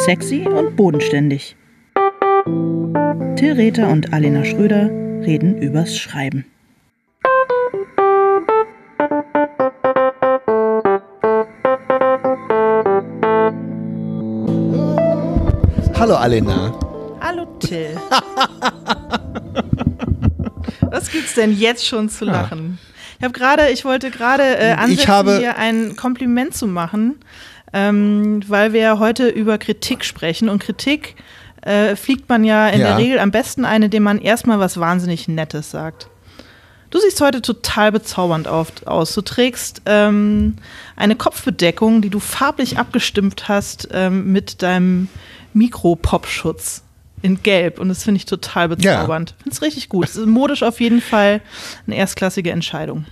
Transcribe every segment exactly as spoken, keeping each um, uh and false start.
Sexy und bodenständig. Till Rether und Alena Schröder reden übers Schreiben. Hallo Alena. Hallo Till. Was gibt's denn jetzt schon zu lachen? Ich habe gerade, ich wollte gerade äh, ansetzen, habe, dir ein Kompliment zu machen, ähm, weil wir ja heute über Kritik sprechen und Kritik äh, fliegt man ja in ja. der Regel am besten ein, indem man erstmal was wahnsinnig Nettes sagt. Du siehst heute total bezaubernd auf, aus. Du trägst ähm, eine Kopfbedeckung, die du farblich abgestimmt hast ähm, mit deinem Mikro-Popschutz in Gelb. Und das finde ich total bezaubernd. Ich ja. finde es richtig gut. Es ist modisch auf jeden Fall eine erstklassige Entscheidung.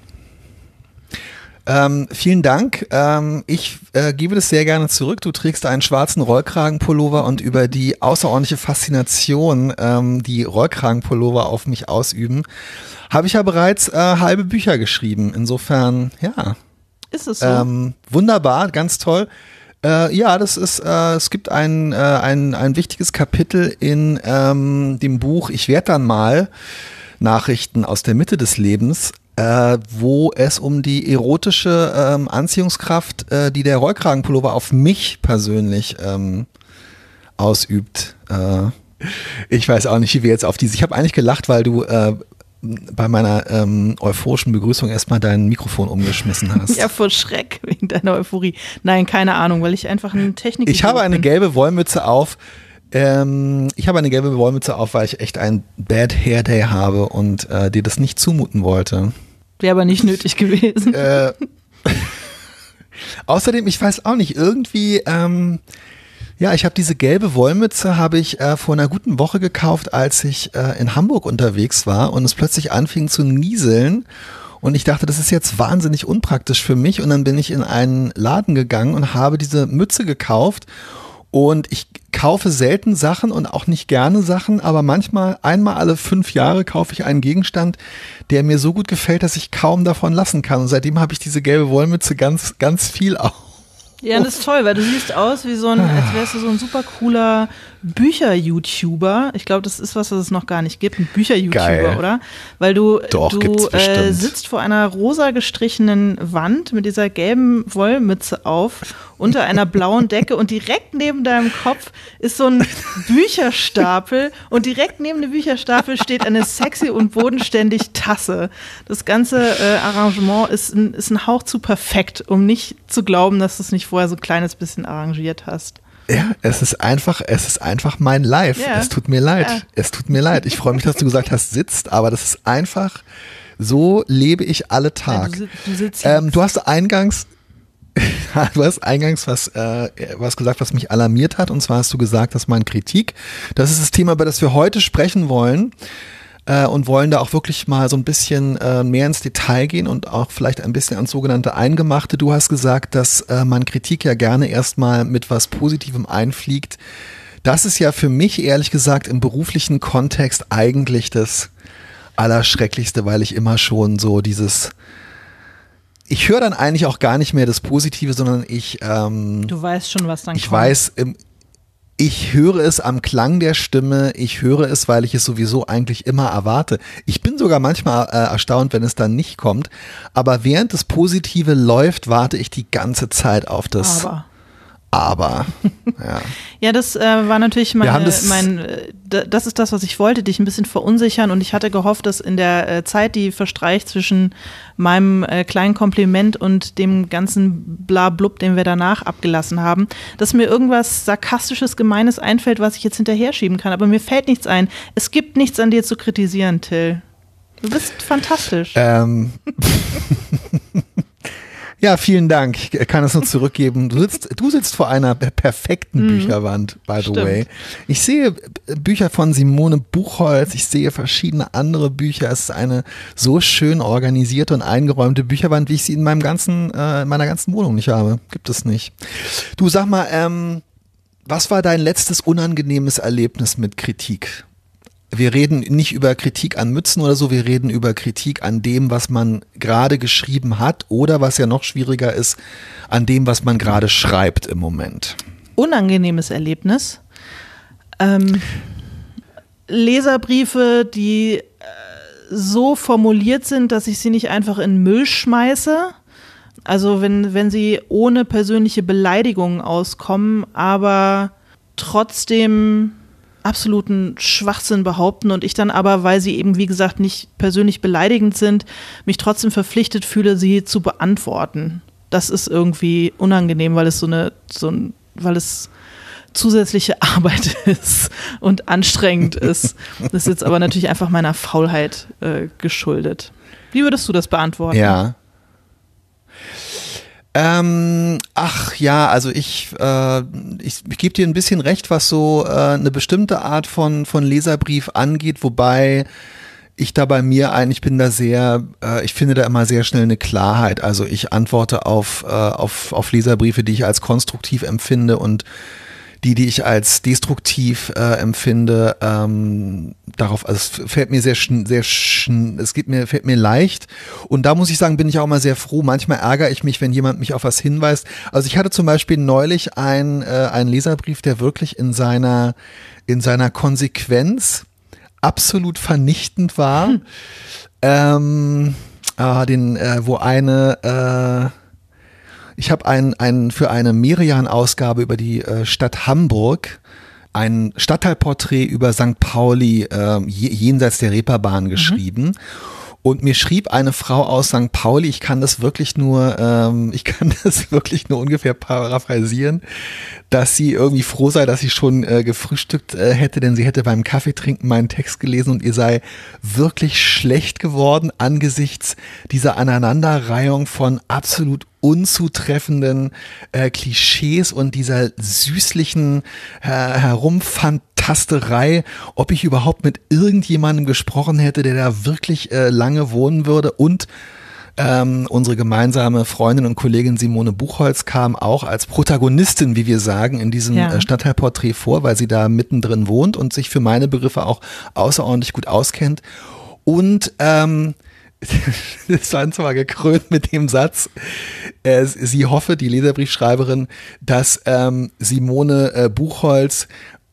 Ähm, vielen Dank. Ähm, ich äh, gebe das sehr gerne zurück. Du trägst einen schwarzen Rollkragenpullover und über die außerordentliche Faszination, ähm, die Rollkragenpullover auf mich ausüben, habe ich ja bereits äh, halbe Bücher geschrieben. Insofern, ja. Ist es so? Ähm, wunderbar, ganz toll. Äh, ja, das ist, äh, es gibt ein, äh, ein, ein wichtiges Kapitel in ähm, dem Buch Ich werd dann mal Nachrichten aus der Mitte des Lebens, äh, wo es um die erotische ähm, Anziehungskraft, äh, die der Rollkragenpullover auf mich persönlich ähm, ausübt. Äh, ich weiß auch nicht, wie wir jetzt auf diese, ich habe eigentlich gelacht, weil du äh, bei meiner ähm, euphorischen Begrüßung erstmal dein Mikrofon umgeschmissen hast. Ja, vor Schreck wegen deiner Euphorie. Nein, keine Ahnung, weil ich einfach eine Technik. Ich habe eine bin. gelbe Wollmütze auf. Ähm, ich habe eine gelbe Wollmütze auf, weil ich echt einen Bad Hair Day habe und äh, dir das nicht zumuten wollte. Wäre aber nicht nötig gewesen. Äh, außerdem, ich weiß auch nicht, irgendwie, ähm, ja, ich habe diese gelbe Wollmütze, habe ich äh, vor einer guten Woche gekauft, als ich äh, in Hamburg unterwegs war und es plötzlich anfing zu nieseln. Und ich dachte, das ist jetzt wahnsinnig unpraktisch für mich. Und dann bin ich in einen Laden gegangen und habe diese Mütze gekauft. Und ich kaufe selten Sachen und auch nicht gerne Sachen, aber manchmal, einmal alle fünf Jahre kaufe ich einen Gegenstand, der mir so gut gefällt, dass ich kaum davon lassen kann. Und seitdem habe ich diese gelbe Wollmütze ganz, ganz viel auf. Ja, das ist toll, weil du siehst aus wie so ein, als wärst du so ein super cooler Bücher-YouTuber. Ich glaube, das ist was, was es noch gar nicht gibt, ein Bücher-YouTuber, oder? Weil du, Doch, du äh, sitzt vor einer rosa gestrichenen Wand mit dieser gelben Wollmütze auf, unter einer blauen Decke und direkt neben deinem Kopf ist so ein Bücherstapel und direkt neben dem Bücherstapel steht eine sexy und bodenständig Tasse. Das ganze äh, Arrangement ist ein, ist ein Hauch zu perfekt, um nicht zu glauben, dass du es nicht vorher so ein kleines bisschen arrangiert hast. Ja, es ist einfach, es ist einfach mein Life. Ja. Es tut mir leid. Ja. Es tut mir leid. Ich freue mich, dass du gesagt hast, sitzt, aber das ist einfach, so lebe ich alle Tag. Ja, du, du, sitzt ähm, du hast eingangs, du hast eingangs was, äh, was gesagt, was mich alarmiert hat, und zwar hast du gesagt, dass meine Kritik, das ist das Thema, über das wir heute sprechen wollen, äh, und wollen da auch wirklich mal so ein bisschen äh, mehr ins Detail gehen und auch vielleicht ein bisschen ans sogenannte Eingemachte. Du hast gesagt, dass äh, man Kritik ja gerne erstmal mit was Positivem einfliegt. Das ist ja für mich ehrlich gesagt im beruflichen Kontext eigentlich das Allerschrecklichste, weil ich immer schon so dieses, ich höre dann eigentlich auch gar nicht mehr das Positive, sondern ich ähm, Du weißt schon, was dann ich kommt. Ich weiß, ich höre es am Klang der Stimme, ich höre es, weil ich es sowieso eigentlich immer erwarte. Ich bin sogar manchmal äh, erstaunt, wenn es dann nicht kommt, aber während das Positive läuft, warte ich die ganze Zeit auf das Aber. Aber, ja. Ja, das äh, war natürlich meine, das, mein, äh, das ist das, was ich wollte, dich ein bisschen verunsichern, und ich hatte gehofft, dass in der äh, Zeit, die verstreicht zwischen meinem äh, kleinen Kompliment und dem ganzen Blablub, den wir danach abgelassen haben, dass mir irgendwas Sarkastisches, Gemeines einfällt, was ich jetzt hinterher schieben kann, aber mir fällt nichts ein. Es gibt nichts an dir zu kritisieren, Till. Du bist fantastisch. Ähm. Ja, vielen Dank. Ich kann es nur zurückgeben. Du sitzt, du sitzt vor einer perfekten mhm. Bücherwand, by the Stimmt. way. Ich sehe Bücher von Simone Buchholz, ich sehe verschiedene andere Bücher. Es ist eine so schön organisierte und eingeräumte Bücherwand, wie ich sie in meinem ganzen, äh, in meiner ganzen Wohnung nicht habe. Gibt es nicht. Du, sag mal, ähm, was war dein letztes unangenehmes Erlebnis mit Kritik? Wir reden nicht über Kritik an Mützen oder so, wir reden über Kritik an dem, was man gerade geschrieben hat, oder was ja noch schwieriger ist, an dem, was man gerade schreibt im Moment. unangenehmes Erlebnis. Ähm, Leserbriefe, die äh, so formuliert sind, dass ich sie nicht einfach in Müll schmeiße. Also wenn, wenn sie ohne persönliche Beleidigungen auskommen, aber trotzdem absoluten Schwachsinn behaupten und ich dann aber, weil sie eben, wie gesagt, nicht persönlich beleidigend sind, mich trotzdem verpflichtet fühle, sie zu beantworten. Das ist irgendwie unangenehm, weil es so eine, so ein, weil es zusätzliche Arbeit ist und anstrengend ist. Das ist jetzt aber natürlich einfach meiner Faulheit äh, geschuldet. Wie würdest du das beantworten? Ja. Ähm, ach ja, also ich, äh, ich, ich gebe dir ein bisschen recht, was so äh, eine bestimmte Art von, von Leserbrief angeht, wobei ich da bei mir eigentlich bin da sehr, äh, ich finde da immer sehr schnell eine Klarheit. Also ich antworte auf, äh, auf, auf Leserbriefe, die ich als konstruktiv empfinde und die, die ich als destruktiv äh, empfinde, ähm, darauf, also es fällt mir sehr, sehr, es geht mir, fällt mir leicht. Und da muss ich sagen, bin ich auch mal sehr froh. Manchmal ärgere ich mich, wenn jemand mich auf was hinweist. Also ich hatte zum Beispiel neulich ein, äh, einen Leserbrief, der wirklich in seiner, in seiner Konsequenz absolut vernichtend war. Hm. Ähm, äh, den, äh, wo eine, äh, Ich habe ein, ein, für eine Merian-Ausgabe über die äh, Stadt Hamburg ein Stadtteilporträt über Sankt Pauli äh, jenseits der Reeperbahn geschrieben. Mhm. Und mir schrieb eine Frau aus Sankt Pauli, ich kann das wirklich nur, ähm, ich kann das wirklich nur ungefähr paraphrasieren, dass sie irgendwie froh sei, dass sie schon äh, gefrühstückt äh, hätte, denn sie hätte beim Kaffeetrinken meinen Text gelesen und ihr sei wirklich schlecht geworden angesichts dieser Aneinanderreihung von absolut unzutreffenden äh, Klischees und dieser süßlichen äh, Herumfantasterei, ob ich überhaupt mit irgendjemandem gesprochen hätte, der da wirklich äh, lange wohnen würde. Und ähm, unsere gemeinsame Freundin und Kollegin Simone Buchholz kam auch als Protagonistin, wie wir sagen, in diesem ja. äh, Stadtteilporträt vor, weil sie da mittendrin wohnt und sich für meine Begriffe auch außerordentlich gut auskennt. Und ähm, das war zwar gekrönt mit dem Satz, äh, sie hoffe, die Leserbriefschreiberin, dass ähm, Simone äh, Buchholz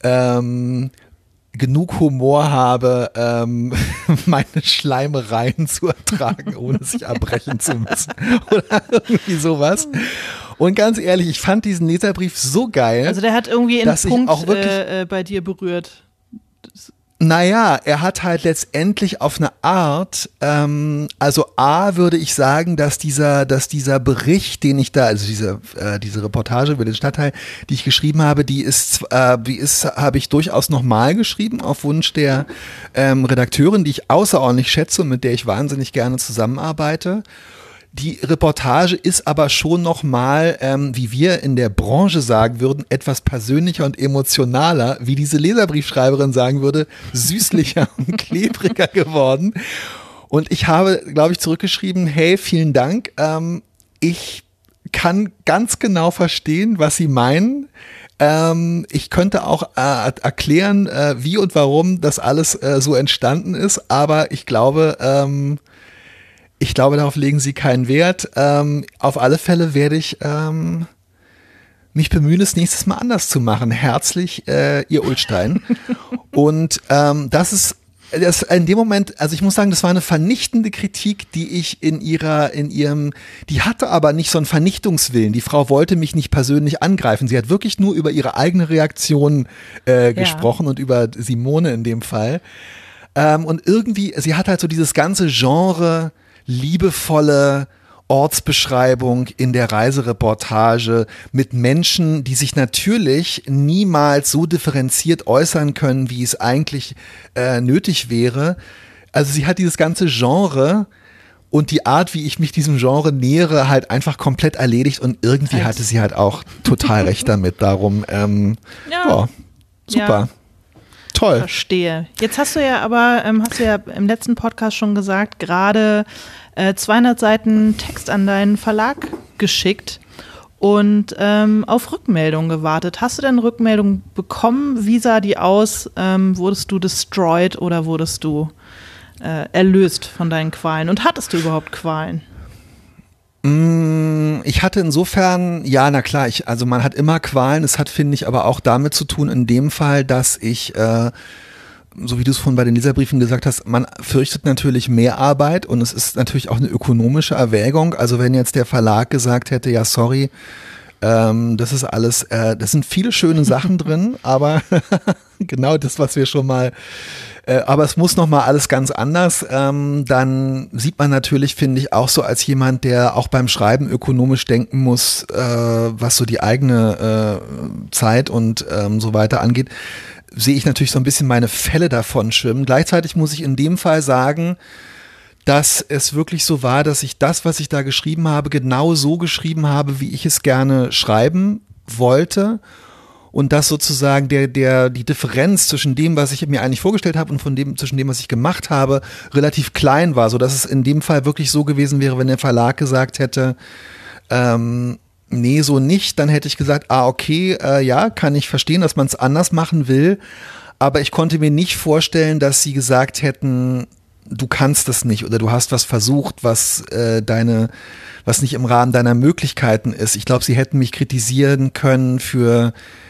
ähm, genug Humor habe, ähm, meine Schleimereien zu ertragen, ohne sich abbrechen zu müssen. Oder irgendwie sowas. Und ganz ehrlich, ich fand diesen Leserbrief so geil. Also der hat irgendwie einen Punkt auch wirklich, äh, bei dir berührt. Das Naja, er hat halt letztendlich auf eine Art, ähm, also A, würde ich sagen, dass dieser, dass dieser Bericht, den ich da, also diese, äh, diese Reportage über den Stadtteil, die ich geschrieben habe, die ist, äh, die ist, habe ich durchaus nochmal geschrieben, auf Wunsch der ähm, Redakteurin, die ich außerordentlich schätze und mit der ich wahnsinnig gerne zusammenarbeite. Die Reportage ist aber schon nochmal, ähm, wie wir in der Branche sagen würden, etwas persönlicher und emotionaler, wie diese Leserbriefschreiberin sagen würde, süßlicher und klebriger geworden. Und ich habe, glaube ich, zurückgeschrieben, hey, vielen Dank. Ähm, ich kann ganz genau verstehen, was Sie meinen. Ähm, ich könnte auch äh, erklären, äh, wie und warum das alles äh, so entstanden ist, aber ich glaube, ähm, Ich glaube, darauf legen Sie keinen Wert. Ähm, auf alle Fälle werde ich ähm, mich bemühen, es nächstes Mal anders zu machen. Herzlich, äh, Ihr Ulstein. Und ähm, das ist das in dem Moment, also ich muss sagen, das war eine vernichtende Kritik, die ich in ihrer, in ihrem, die hatte aber nicht so einen Vernichtungswillen. Die Frau wollte mich nicht persönlich angreifen. Sie hat wirklich nur über ihre eigene Reaktion äh, ja. gesprochen und über Simone in dem Fall. Ähm, und irgendwie, sie hat halt so dieses ganze Genre liebevolle Ortsbeschreibung in der Reisereportage mit Menschen, die sich natürlich niemals so differenziert äußern können, wie es eigentlich äh, nötig wäre. Also sie hat dieses ganze Genre und die Art, wie ich mich diesem Genre nähere, halt einfach komplett erledigt und irgendwie hatte sie halt auch total recht damit. Darum, ähm, ja. Oh, super. Ja. Toll. Verstehe. Jetzt hast du ja aber, ähm, hast du ja im letzten Podcast schon gesagt, gerade äh, zweihundert Seiten Text an deinen Verlag geschickt und ähm, auf Rückmeldung gewartet. Hast du denn Rückmeldung bekommen? Wie sah die aus? Ähm, wurdest du destroyed oder wurdest du äh, erlöst von deinen Qualen? Und hattest du überhaupt Qualen? Ich hatte insofern, ja, na klar, ich, also man hat immer Qualen, es hat, finde ich, aber auch damit zu tun, in dem Fall, dass ich, äh, so wie du es vorhin bei den Leserbriefen gesagt hast, man fürchtet natürlich mehr Arbeit und es ist natürlich auch eine ökonomische Erwägung. Also wenn jetzt der Verlag gesagt hätte, ja, sorry, ähm, das ist alles, äh, das sind viele schöne Sachen drin, aber genau das, was wir schon mal Äh, aber es muss nochmal alles ganz anders. Ähm, dann sieht man natürlich, finde ich, auch so als jemand, der auch beim Schreiben ökonomisch denken muss, äh, was so die eigene äh, Zeit und ähm, so weiter angeht, sehe ich natürlich so ein bisschen meine Fälle davon schwimmen. Gleichzeitig muss ich in dem Fall sagen, dass es wirklich so war, dass ich das, was ich da geschrieben habe, genau so geschrieben habe, wie ich es gerne schreiben wollte. Und dass sozusagen der, der, die Differenz zwischen dem, was ich mir eigentlich vorgestellt habe und von dem, zwischen dem, was ich gemacht habe, relativ klein war, so dass es in dem Fall wirklich so gewesen wäre, wenn der Verlag gesagt hätte, ähm, nee, so nicht, dann hätte ich gesagt, ah, okay, äh, ja, kann ich verstehen, dass man es anders machen will, aber ich konnte mir nicht vorstellen, dass sie gesagt hätten, du kannst das nicht oder du hast was versucht, was äh, deine, was nicht im Rahmen deiner Möglichkeiten ist. Ich glaube, sie hätten mich kritisieren können für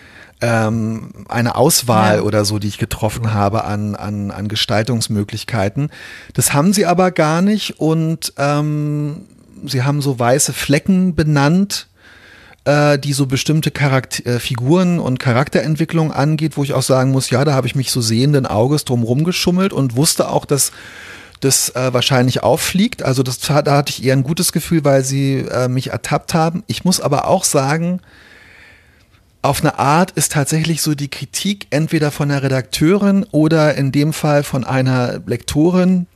eine Auswahl ja. oder so, die ich getroffen habe an, an, an Gestaltungsmöglichkeiten. Das haben sie aber gar nicht und ähm, sie haben so weiße Flecken benannt, äh, die so bestimmte Charakter- äh, Figuren und Charakterentwicklung angeht, wo ich auch sagen muss, ja, da habe ich mich so sehenden Auges drum rumgeschummelt und wusste auch, dass das äh, wahrscheinlich auffliegt. Also das, da hatte ich eher ein gutes Gefühl, weil sie äh, mich ertappt haben. Ich muss aber auch sagen, auf eine Art ist tatsächlich so die Kritik entweder von der Redakteurin oder in dem Fall von einer Lektorin,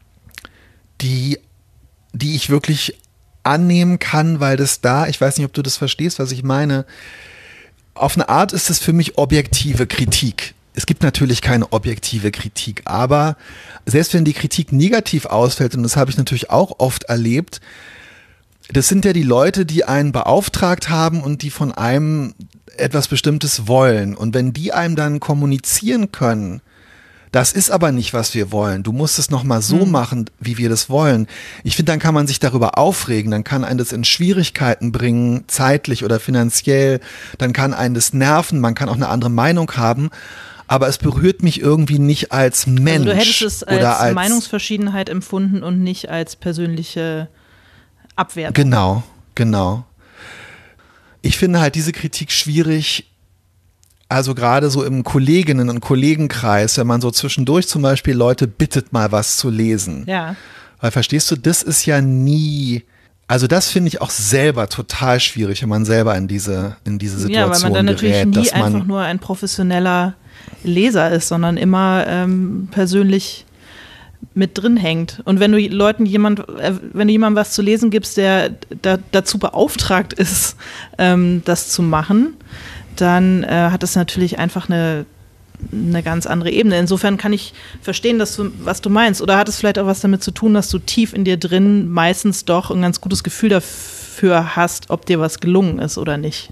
die, die ich wirklich annehmen kann, weil das da, ich weiß nicht, ob du das verstehst, was ich meine, auf eine Art ist es für mich objektive Kritik. Es gibt natürlich keine objektive Kritik, aber selbst wenn die Kritik negativ ausfällt, und das habe ich natürlich auch oft erlebt, das sind ja die Leute, die einen beauftragt haben und die von einem etwas Bestimmtes wollen. Und wenn die einem dann kommunizieren können, das ist aber nicht, was wir wollen. Du musst es nochmal so hm. machen, wie wir das wollen. Ich finde, dann kann man sich darüber aufregen. Dann kann einen das in Schwierigkeiten bringen, zeitlich oder finanziell. Dann kann einen das nerven. Man kann auch eine andere Meinung haben. Aber es berührt mich irgendwie nicht als Mensch. Also du hättest es als, oder als Meinungsverschiedenheit empfunden und nicht als persönliche Abwertung. Genau, genau. Ich finde halt diese Kritik schwierig, also gerade so im Kolleginnen- und Kollegenkreis, wenn man so zwischendurch zum Beispiel Leute bittet, mal was zu lesen. Ja. Weil verstehst du, das ist ja nie, also das finde ich auch selber total schwierig, wenn man selber in diese, in diese Situation gerät. Ja, weil man dann natürlich gerät, nie dass man einfach nur ein professioneller Leser ist, sondern immer ähm, persönlich mit drin hängt. Und wenn du Leuten jemand, äh, wenn du jemandem was zu lesen gibst, der da, dazu beauftragt ist, ähm, das zu machen, dann äh, hat das natürlich einfach eine, eine ganz andere Ebene. Insofern kann ich verstehen, dass du, was du meinst. Oder hat es vielleicht auch was damit zu tun, dass du tief in dir drin meistens doch ein ganz gutes Gefühl dafür hast, ob dir was gelungen ist oder nicht?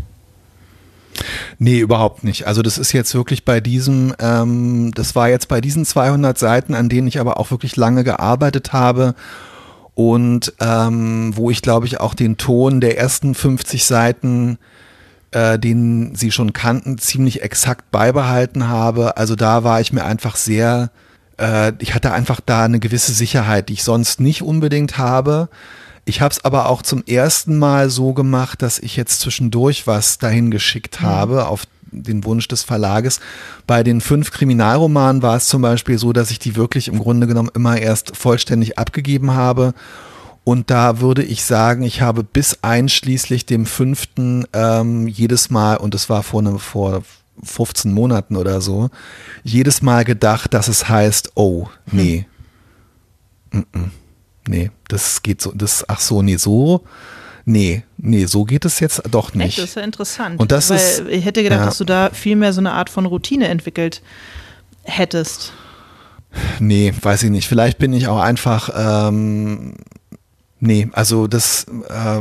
Nee, überhaupt nicht. Also das ist jetzt wirklich bei diesem, ähm, das war jetzt bei diesen zweihundert Seiten, an denen ich aber auch wirklich lange gearbeitet habe und ähm, wo ich, glaube ich, auch den Ton der ersten fünfzig Seiten, äh, den sie schon kannten, ziemlich exakt beibehalten habe. Also da war ich mir einfach sehr, äh, ich hatte einfach da eine gewisse Sicherheit, die ich sonst nicht unbedingt habe. Ich habe es aber auch zum ersten Mal so gemacht, dass ich jetzt zwischendurch was dahin geschickt habe, mhm. auf den Wunsch des Verlages. Bei den fünf Kriminalromanen war es zum Beispiel so, dass ich die wirklich im Grunde genommen immer erst vollständig abgegeben habe. Und da würde ich sagen, ich habe bis einschließlich dem fünften ähm, jedes Mal, und das war vor, ne, vor fünfzehn Monaten oder so, jedes Mal gedacht, dass es heißt, oh, nee, hm. Mm-mm. Nee, das geht so, das, ach so, nee, so, nee, nee, so geht es jetzt doch nicht. Echt, das ist ja interessant. Und das weil ist, ich hätte gedacht, ja. dass du da viel mehr so eine Art von Routine entwickelt hättest. Nee, weiß ich nicht. Vielleicht bin ich auch einfach, ähm, nee, also das, äh,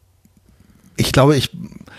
ich glaube, ich,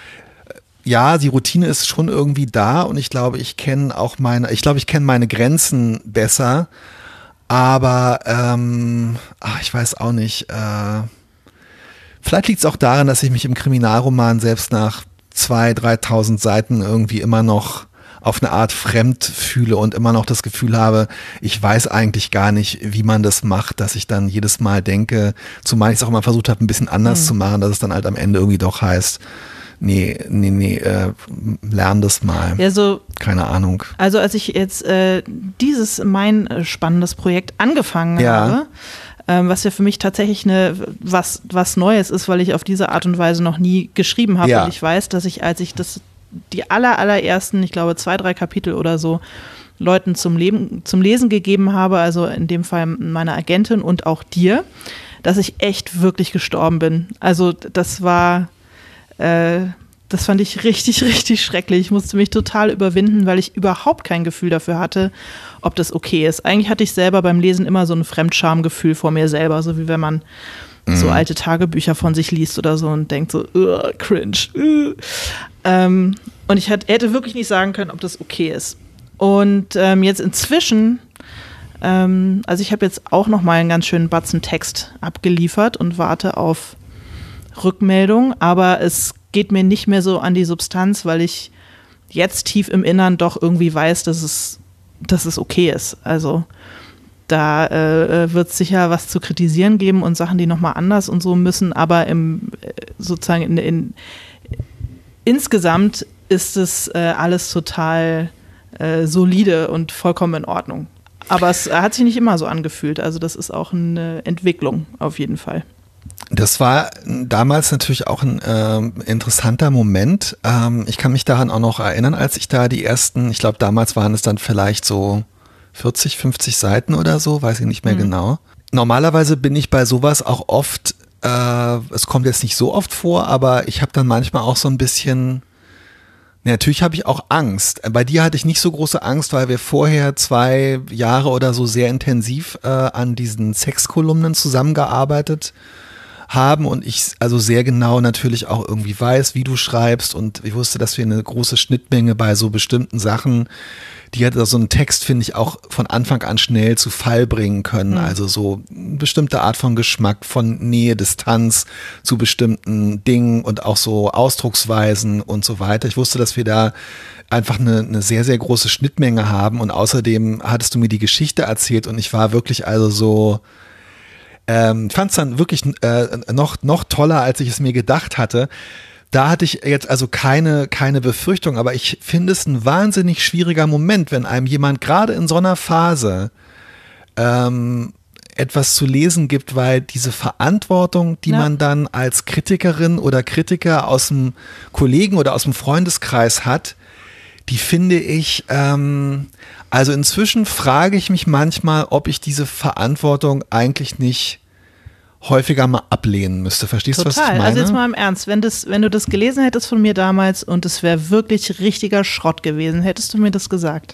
ja, die Routine ist schon irgendwie da und ich glaube, ich kenne auch meine, ich glaube, ich kenne meine Grenzen besser. Aber ähm, ach, ich weiß auch nicht, äh, Vielleicht liegt es auch daran, dass ich mich im Kriminalroman selbst nach zweitausend, dreitausend Seiten irgendwie immer noch auf eine Art fremd fühle und immer noch das Gefühl habe, ich weiß eigentlich gar nicht, wie man das macht, dass ich dann jedes Mal denke, zumal ich es auch immer versucht habe, ein bisschen anders mhm. zu machen, dass es dann halt am Ende irgendwie doch heißt, nee, nee, nee, äh, lern das mal. Ja, so, keine Ahnung. Also als ich jetzt äh, dieses mein äh, spannendes Projekt angefangen ja. habe, ähm, was ja für mich tatsächlich eine was, was Neues ist, weil ich auf diese Art und Weise noch nie geschrieben habe. Ja. Und ich weiß, dass ich, als ich das die aller, allerersten, ich glaube, zwei, drei Kapitel oder so Leuten zum Leben, zum Lesen gegeben habe, also in dem Fall meiner Agentin und auch dir, dass ich echt wirklich gestorben bin. Also das war, äh, das fand ich richtig, richtig schrecklich. Ich musste mich total überwinden, weil ich überhaupt kein Gefühl dafür hatte, ob das okay ist. Eigentlich hatte ich selber beim Lesen immer so ein Fremdschamgefühl vor mir selber, so wie wenn man so alte Tagebücher von sich liest oder so und denkt so, cringe. Uh. Ähm, und ich hat, hätte wirklich nicht sagen können, ob das okay ist. Und ähm, jetzt inzwischen, ähm, also ich habe jetzt auch noch mal einen ganz schönen Batzen Text abgeliefert und warte auf Rückmeldung, aber es geht mir nicht mehr so an die Substanz, weil ich jetzt tief im Innern doch irgendwie weiß, dass es, dass es okay ist. Also da äh, wird es sicher was zu kritisieren geben und Sachen, die nochmal anders und so müssen, aber im sozusagen in, in, insgesamt ist es äh, alles total äh, solide und vollkommen in Ordnung. Aber es hat sich nicht immer so angefühlt, also das ist auch eine Entwicklung auf jeden Fall. Das war damals natürlich auch ein äh, interessanter Moment. Ähm, ich kann mich daran auch noch erinnern, als ich da die ersten, ich glaube damals waren es dann vielleicht so vierzig, fünfzig Seiten oder so, weiß ich nicht mehr mhm. genau. Normalerweise bin ich bei sowas auch oft, äh, es kommt jetzt nicht so oft vor, aber ich habe dann manchmal auch so ein bisschen, ja, natürlich habe ich auch Angst. Bei dir hatte ich nicht so große Angst, weil wir vorher zwei Jahre oder so sehr intensiv äh, an diesen Sexkolumnen zusammengearbeitet haben und ich also sehr genau natürlich auch irgendwie weiß, wie du schreibst und ich wusste, dass wir eine große Schnittmenge bei so bestimmten Sachen, die hat so einen Text, finde ich, auch von Anfang an schnell zu Fall bringen können. Mhm. Also so eine bestimmte Art von Geschmack, von Nähe, Distanz zu bestimmten Dingen und auch so Ausdrucksweisen und so weiter. Ich wusste, dass wir da einfach eine, eine sehr, sehr große Schnittmenge haben und außerdem hattest du mir die Geschichte erzählt und ich war wirklich also so, ähm, fand es dann wirklich äh, noch, noch toller, als ich es mir gedacht hatte. Da hatte ich jetzt also keine, keine Befürchtung, aber ich finde es ein wahnsinnig schwieriger Moment, wenn einem jemand gerade in so einer Phase ähm, etwas zu lesen gibt, weil diese Verantwortung, die ja. man dann als Kritikerin oder Kritiker aus dem Kollegen oder aus dem Freundeskreis hat, die finde ich, ähm, also inzwischen frage ich mich manchmal, ob ich diese Verantwortung eigentlich nicht häufiger mal ablehnen müsste. Verstehst du, was ich meine? Also jetzt mal im Ernst, wenn, das, wenn du das gelesen hättest von mir damals und es wäre wirklich richtiger Schrott gewesen, hättest du mir das gesagt?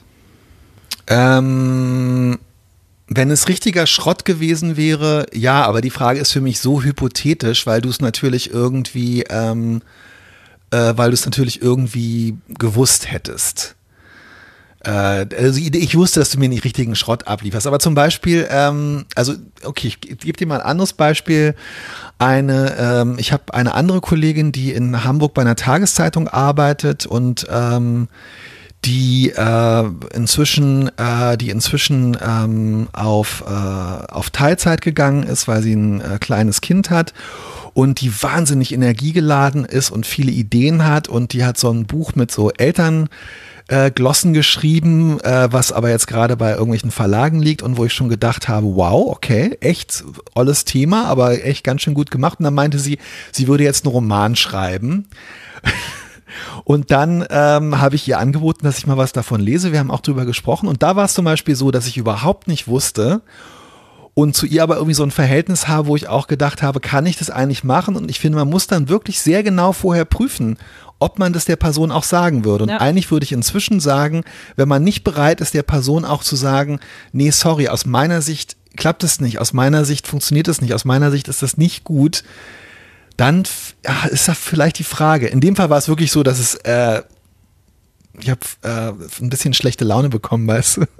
Ähm, wenn es richtiger Schrott gewesen wäre, ja, aber die Frage ist für mich so hypothetisch, weil du es natürlich irgendwie, ähm, äh, weil du es natürlich irgendwie gewusst hättest. Also ich wusste, dass du mir nicht richtigen Schrott ablieferst, aber zum Beispiel, ähm, also okay, ich gebe dir mal ein anderes Beispiel. Eine, ähm, ich habe eine andere Kollegin, die in Hamburg bei einer Tageszeitung arbeitet und ähm, die äh, inzwischen, äh, die inzwischen ähm, auf äh, auf Teilzeit gegangen ist, weil sie ein äh, kleines Kind hat. Und die wahnsinnig energiegeladen ist und viele Ideen hat und die hat so ein Buch mit so Eltern Äh, Glossen geschrieben, äh, was aber jetzt gerade bei irgendwelchen Verlagen liegt und wo ich schon gedacht habe, wow, okay, echt olles Thema, aber echt ganz schön gut gemacht. Und dann meinte sie, sie würde jetzt einen Roman schreiben. Und dann ähm, habe ich ihr angeboten, dass ich mal was davon lese. Wir haben auch drüber gesprochen und da war es zum Beispiel so, dass ich überhaupt nicht wusste und zu ihr aber irgendwie so ein Verhältnis habe, wo ich auch gedacht habe, kann ich das eigentlich machen? Und ich finde, man muss dann wirklich sehr genau vorher prüfen, ob man das der Person auch sagen würde. Und ja. eigentlich würde ich inzwischen sagen, wenn man nicht bereit ist, der Person auch zu sagen, nee, sorry, aus meiner Sicht klappt es nicht, aus meiner Sicht funktioniert es nicht, aus meiner Sicht ist das nicht gut, dann ja, ist das vielleicht die Frage. In dem Fall war es wirklich so, dass es, äh, ich habe äh, ein bisschen schlechte Laune bekommen, weißt du.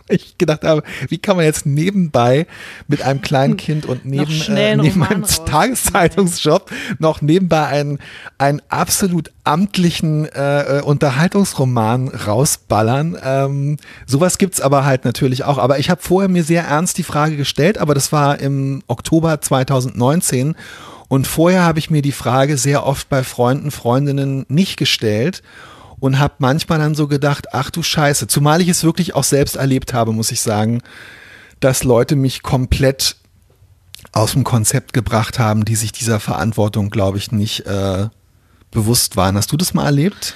ich gedacht habe, wie kann man jetzt nebenbei mit einem kleinen Kind und neben, äh, neben einem Tageszeitungsjob noch nebenbei einen, einen absolut amtlichen äh, Unterhaltungsroman rausballern. Ähm, sowas gibt's aber halt natürlich auch. Aber ich habe vorher mir sehr ernst die Frage gestellt, aber das war im Oktober zweitausendneunzehn und vorher habe ich mir die Frage sehr oft bei Freunden, Freundinnen nicht gestellt. Und habe manchmal dann so gedacht, ach du Scheiße, zumal ich es wirklich auch selbst erlebt habe, muss ich sagen, dass Leute mich komplett aus dem Konzept gebracht haben, die sich dieser Verantwortung, glaube ich, nicht äh, bewusst waren. Hast du das mal erlebt?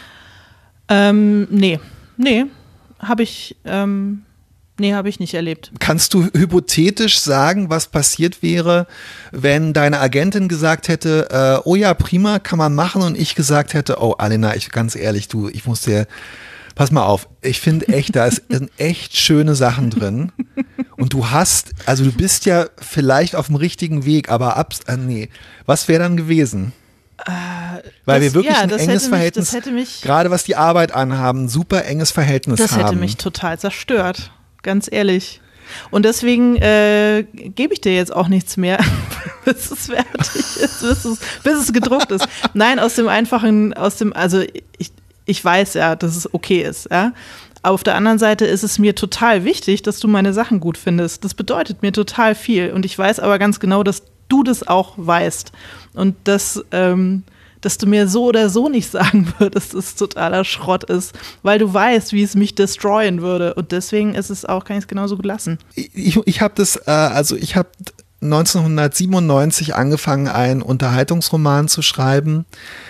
Ähm, nee, nee, habe ich, ähm, nee, habe ich nicht erlebt. Kannst du hypothetisch sagen, was passiert wäre, wenn deine Agentin gesagt hätte, äh, oh ja, prima, kann man machen, und ich gesagt hätte, oh Alena, ich ganz ehrlich, du, ich muss dir, pass mal auf, ich finde echt, da sind echt schöne Sachen drin und du hast, also du bist ja vielleicht auf dem richtigen Weg, aber ab, äh, nee, was wäre dann gewesen? Äh, Weil das, wir wirklich ja, ein enges mich, Verhältnis, mich, gerade was die Arbeit anhaben, ein super enges Verhältnis das haben. Das hätte mich total zerstört. Ganz ehrlich. Und deswegen äh, gebe ich dir jetzt auch nichts mehr, bis es fertig ist, bis es, bis es gedruckt ist. Nein, aus dem einfachen, aus dem, also ich, ich weiß ja, dass es okay ist, ja. Auf der anderen Seite ist es mir total wichtig, dass du meine Sachen gut findest. Das bedeutet mir total viel. Und ich weiß aber ganz genau, dass du das auch weißt. Und dass, ähm, dass du mir so oder so nicht sagen würdest, dass es totaler Schrott ist, weil du weißt, wie es mich destroyen würde. Und deswegen ist es auch, kann ich es genauso gut lassen. Ich, ich habe das, äh, also ich habe neunzehnhundertsiebenundneunzig angefangen, einen Unterhaltungsroman zu schreiben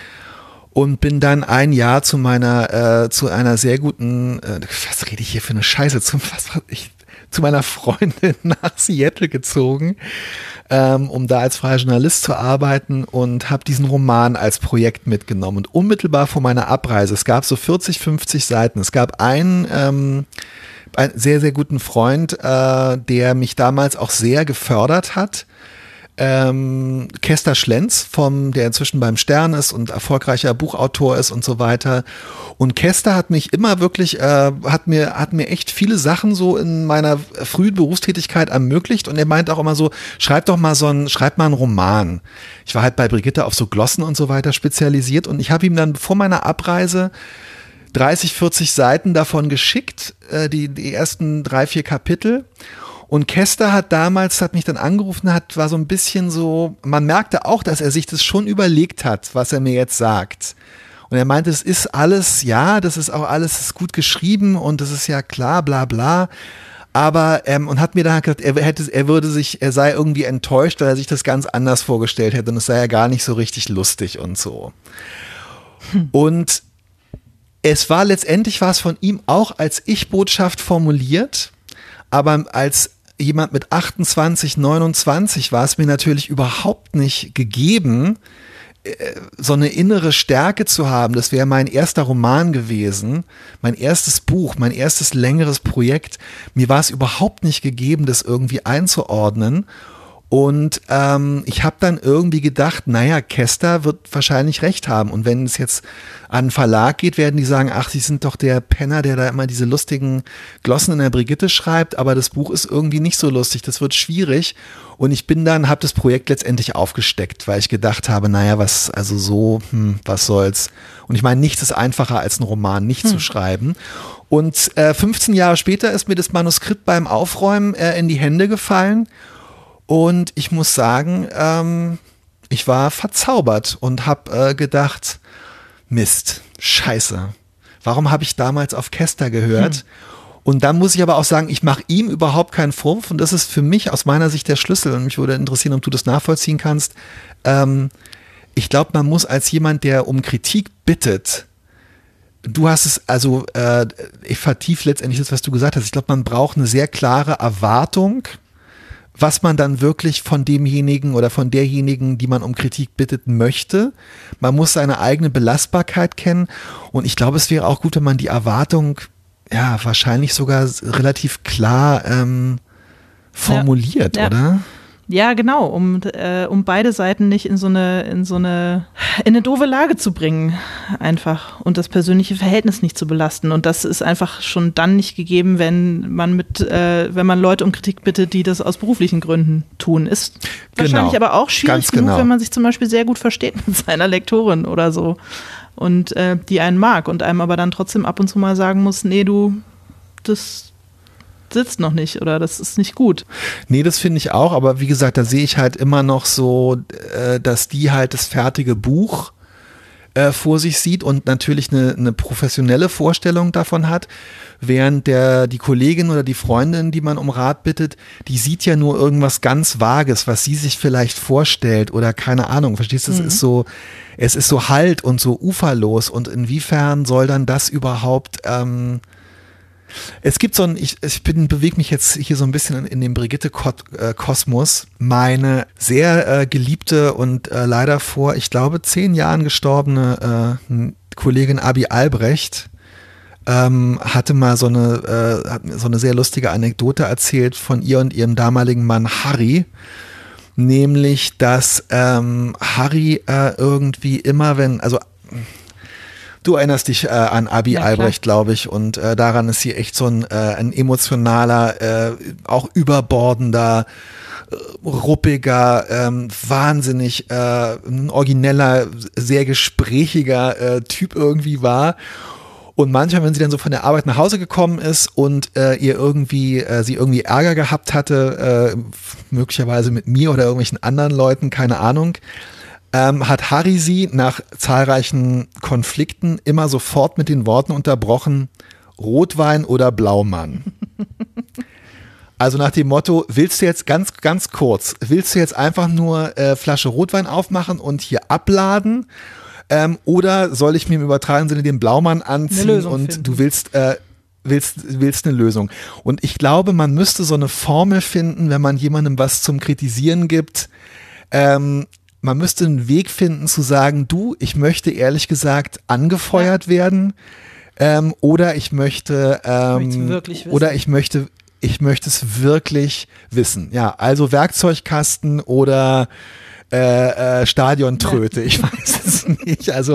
und bin dann ein Jahr zu meiner, äh, zu einer sehr guten, äh, was rede ich hier für eine Scheiße, zum, was, ich, zu meiner Freundin nach Seattle gezogen, ähm, um da als freier Journalist zu arbeiten, und habe diesen Roman als Projekt mitgenommen. Und unmittelbar vor meiner Abreise, es gab so vierzig, fünfzig Seiten, es gab einen, ähm, einen sehr, sehr guten Freund, äh, der mich damals auch sehr gefördert hat, Ähm, Kester Schlenz, vom, der inzwischen beim Stern ist und erfolgreicher Buchautor ist und so weiter. Und Kester hat mich immer wirklich, äh, hat mir, hat mir echt viele Sachen so in meiner frühen Berufstätigkeit ermöglicht. Und er meint auch immer so, schreib doch mal so ein, schreib mal einen Roman. Ich war halt bei Brigitte auf so Glossen und so weiter spezialisiert, und ich habe ihm dann vor meiner Abreise dreißig, vierzig Seiten davon geschickt, äh, die, die ersten drei, vier Kapitel. Und Kester hat damals, hat mich dann angerufen, hat, war so ein bisschen so, man merkte auch, dass er sich das schon überlegt hat, was er mir jetzt sagt. Und er meinte, es ist alles, ja, das ist auch alles ist gut geschrieben und das ist ja klar, bla bla. Aber, ähm, und hat mir dann gesagt, er hätte, er würde sich, er sei irgendwie enttäuscht, weil er sich das ganz anders vorgestellt hätte und es sei ja gar nicht so richtig lustig und so. Hm. Und es war letztendlich, war es von ihm auch als Ich-Botschaft formuliert, aber als jemand mit achtundzwanzig, neunundzwanzig war es mir natürlich überhaupt nicht gegeben, so eine innere Stärke zu haben. Das wäre mein erster Roman gewesen, mein erstes Buch, mein erstes längeres Projekt. Mir war es überhaupt nicht gegeben, das irgendwie einzuordnen. Und ähm, ich habe dann irgendwie gedacht, naja, Kester wird wahrscheinlich recht haben. Und wenn es jetzt an einen Verlag geht, werden die sagen, ach, Sie sind doch der Penner, der da immer diese lustigen Glossen in der Brigitte schreibt, aber das Buch ist irgendwie nicht so lustig, das wird schwierig. Und ich bin dann, habe das Projekt letztendlich aufgesteckt, weil ich gedacht habe, naja, was, also so, hm, was soll's. Und ich meine, nichts ist einfacher als einen Roman nicht hm. zu schreiben. Und äh, fünfzehn Jahre später ist mir das Manuskript beim Aufräumen äh, in die Hände gefallen. Und ich muss sagen, ähm, ich war verzaubert und habe äh, gedacht, Mist, scheiße, warum habe ich damals auf Kester gehört? Hm. Und dann muss ich aber auch sagen, ich mache ihm überhaupt keinen Vorwurf, und das ist für mich aus meiner Sicht der Schlüssel, und mich würde interessieren, ob du das nachvollziehen kannst. Ähm, ich glaube, man muss als jemand, der um Kritik bittet, du hast es, also äh, ich vertiefe letztendlich das, was du gesagt hast, ich glaube, man braucht eine sehr klare Erwartung, was man dann wirklich von demjenigen oder von derjenigen, die man um Kritik bittet, möchte. Man muss seine eigene Belastbarkeit kennen, und ich glaube, es wäre auch gut, wenn man die Erwartung, ja, wahrscheinlich sogar relativ klar ähm, formuliert, ja. Ja. oder? Ja, genau, um, äh, um beide Seiten nicht in so eine, in so eine, in eine doofe Lage zu bringen, einfach. Und das persönliche Verhältnis nicht zu belasten. Und das ist einfach schon dann nicht gegeben, wenn man mit, äh, wenn man Leute um Kritik bittet, die das aus beruflichen Gründen tun. Ist wahrscheinlich genau. aber auch schwierig genug, genau. wenn man sich zum Beispiel sehr gut versteht mit seiner Lektorin oder so. Und äh, die einen mag und einem aber dann trotzdem ab und zu mal sagen muss, nee, du, das sitzt noch nicht oder das ist nicht gut. Nee, das finde ich auch, aber wie gesagt, da sehe ich halt immer noch so, äh, dass die halt das fertige Buch äh, vor sich sieht und natürlich eine, eine professionelle Vorstellung davon hat, während der die Kollegin oder die Freundin, die man um Rat bittet, die sieht ja nur irgendwas ganz Vages, was sie sich vielleicht vorstellt oder keine Ahnung, verstehst du, mhm. es ist so, es ist so halt und so uferlos und inwiefern soll dann das überhaupt ähm, es gibt so ein, ich, ich bin, bewege mich jetzt hier so ein bisschen in, in dem Brigitte-Kosmos. Meine sehr äh, geliebte und äh, leider vor, ich glaube, zehn Jahren gestorbene äh, Kollegin Abi Albrecht ähm, hatte mal so eine, äh, hat mir so eine sehr lustige Anekdote erzählt von ihr und ihrem damaligen Mann Harry. Nämlich, dass ähm, Harry äh, irgendwie immer, wenn, also du erinnerst dich äh, an Abi ja, Albrecht, glaube ich, und äh, daran ist sie echt so ein, äh, ein emotionaler, äh, auch überbordender, äh, ruppiger, ähm, wahnsinnig äh, ein origineller, sehr gesprächiger äh, Typ irgendwie war. Und manchmal, wenn sie dann so von der Arbeit nach Hause gekommen ist und äh, ihr irgendwie, äh, sie irgendwie Ärger gehabt hatte, äh, möglicherweise mit mir oder irgendwelchen anderen Leuten, keine Ahnung, Ähm, hat Harry sie nach zahlreichen Konflikten immer sofort mit den Worten unterbrochen, Rotwein oder Blaumann. Also nach dem Motto, willst du jetzt ganz, ganz kurz, willst du jetzt einfach nur äh, Flasche Rotwein aufmachen und hier abladen? Ähm, oder soll ich mir im übertragenen Sinne den Blaumann anziehen und finden. du willst, äh, willst, willst eine Lösung? Und ich glaube, man müsste so eine Formel finden, wenn man jemandem was zum Kritisieren gibt, ähm, man müsste einen Weg finden zu sagen, du, ich möchte ehrlich gesagt angefeuert ja. werden ähm, oder ich möchte ähm, ich oder ich möchte ich möchte es wirklich wissen. Ja, also Werkzeugkasten oder äh, äh, Stadiontröte, ja. ich weiß es nicht. Also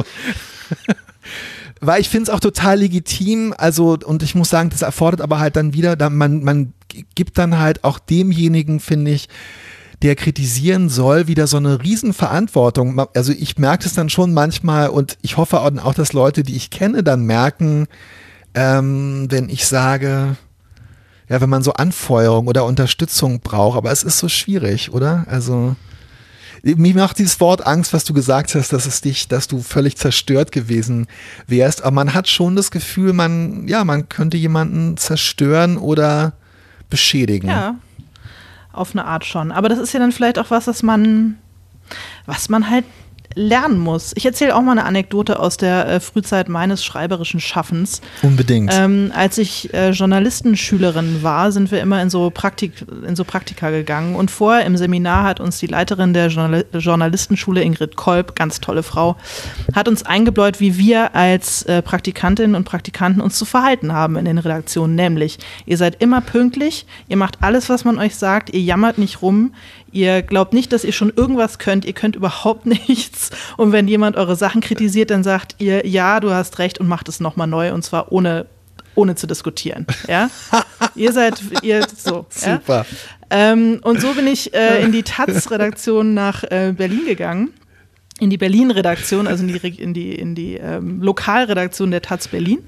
weil ich finde es auch total legitim, also und ich muss sagen, das erfordert aber halt dann wieder, da man, man gibt dann halt auch demjenigen, finde ich, der kritisieren soll, wieder so eine Riesenverantwortung. Also ich merke es dann schon manchmal und ich hoffe auch, dass Leute, die ich kenne, dann merken, ähm, wenn ich sage, ja, wenn man so Anfeuerung oder Unterstützung braucht, aber es ist so schwierig, oder? Also mir macht dieses Wort Angst, was du gesagt hast, dass es dich, dass du völlig zerstört gewesen wärst, aber man hat schon das Gefühl, man, ja, man könnte jemanden zerstören oder beschädigen. Ja. Auf eine Art schon. Aber das ist ja dann vielleicht auch was, was man, was man halt lernen muss. Ich erzähle auch mal eine Anekdote aus der äh, Frühzeit meines schreiberischen Schaffens. Unbedingt. Ähm, als ich äh, Journalistenschülerin war, sind wir immer in so, Praktik, in so Praktika gegangen. Und vorher im Seminar hat uns die Leiterin der Journal- Journalistenschule, Ingrid Kolb, ganz tolle Frau, hat uns eingebläut, wie wir als äh, Praktikantinnen und Praktikanten uns zu verhalten haben in den Redaktionen. Nämlich, ihr seid immer pünktlich, ihr macht alles, was man euch sagt, ihr jammert nicht rum, ihr glaubt nicht, dass ihr schon irgendwas könnt, ihr könnt überhaupt nichts. Und wenn jemand eure Sachen kritisiert, dann sagt ihr, ja, du hast recht und macht es nochmal neu und zwar ohne, ohne zu diskutieren. Ja? Ihr seid, ihr so. Super. Ja? Ähm, und so bin ich äh, in die Taz-Redaktion nach äh, Berlin gegangen. In die Berlin-Redaktion, also in die, in die, in die ähm, Lokalredaktion der Taz Berlin.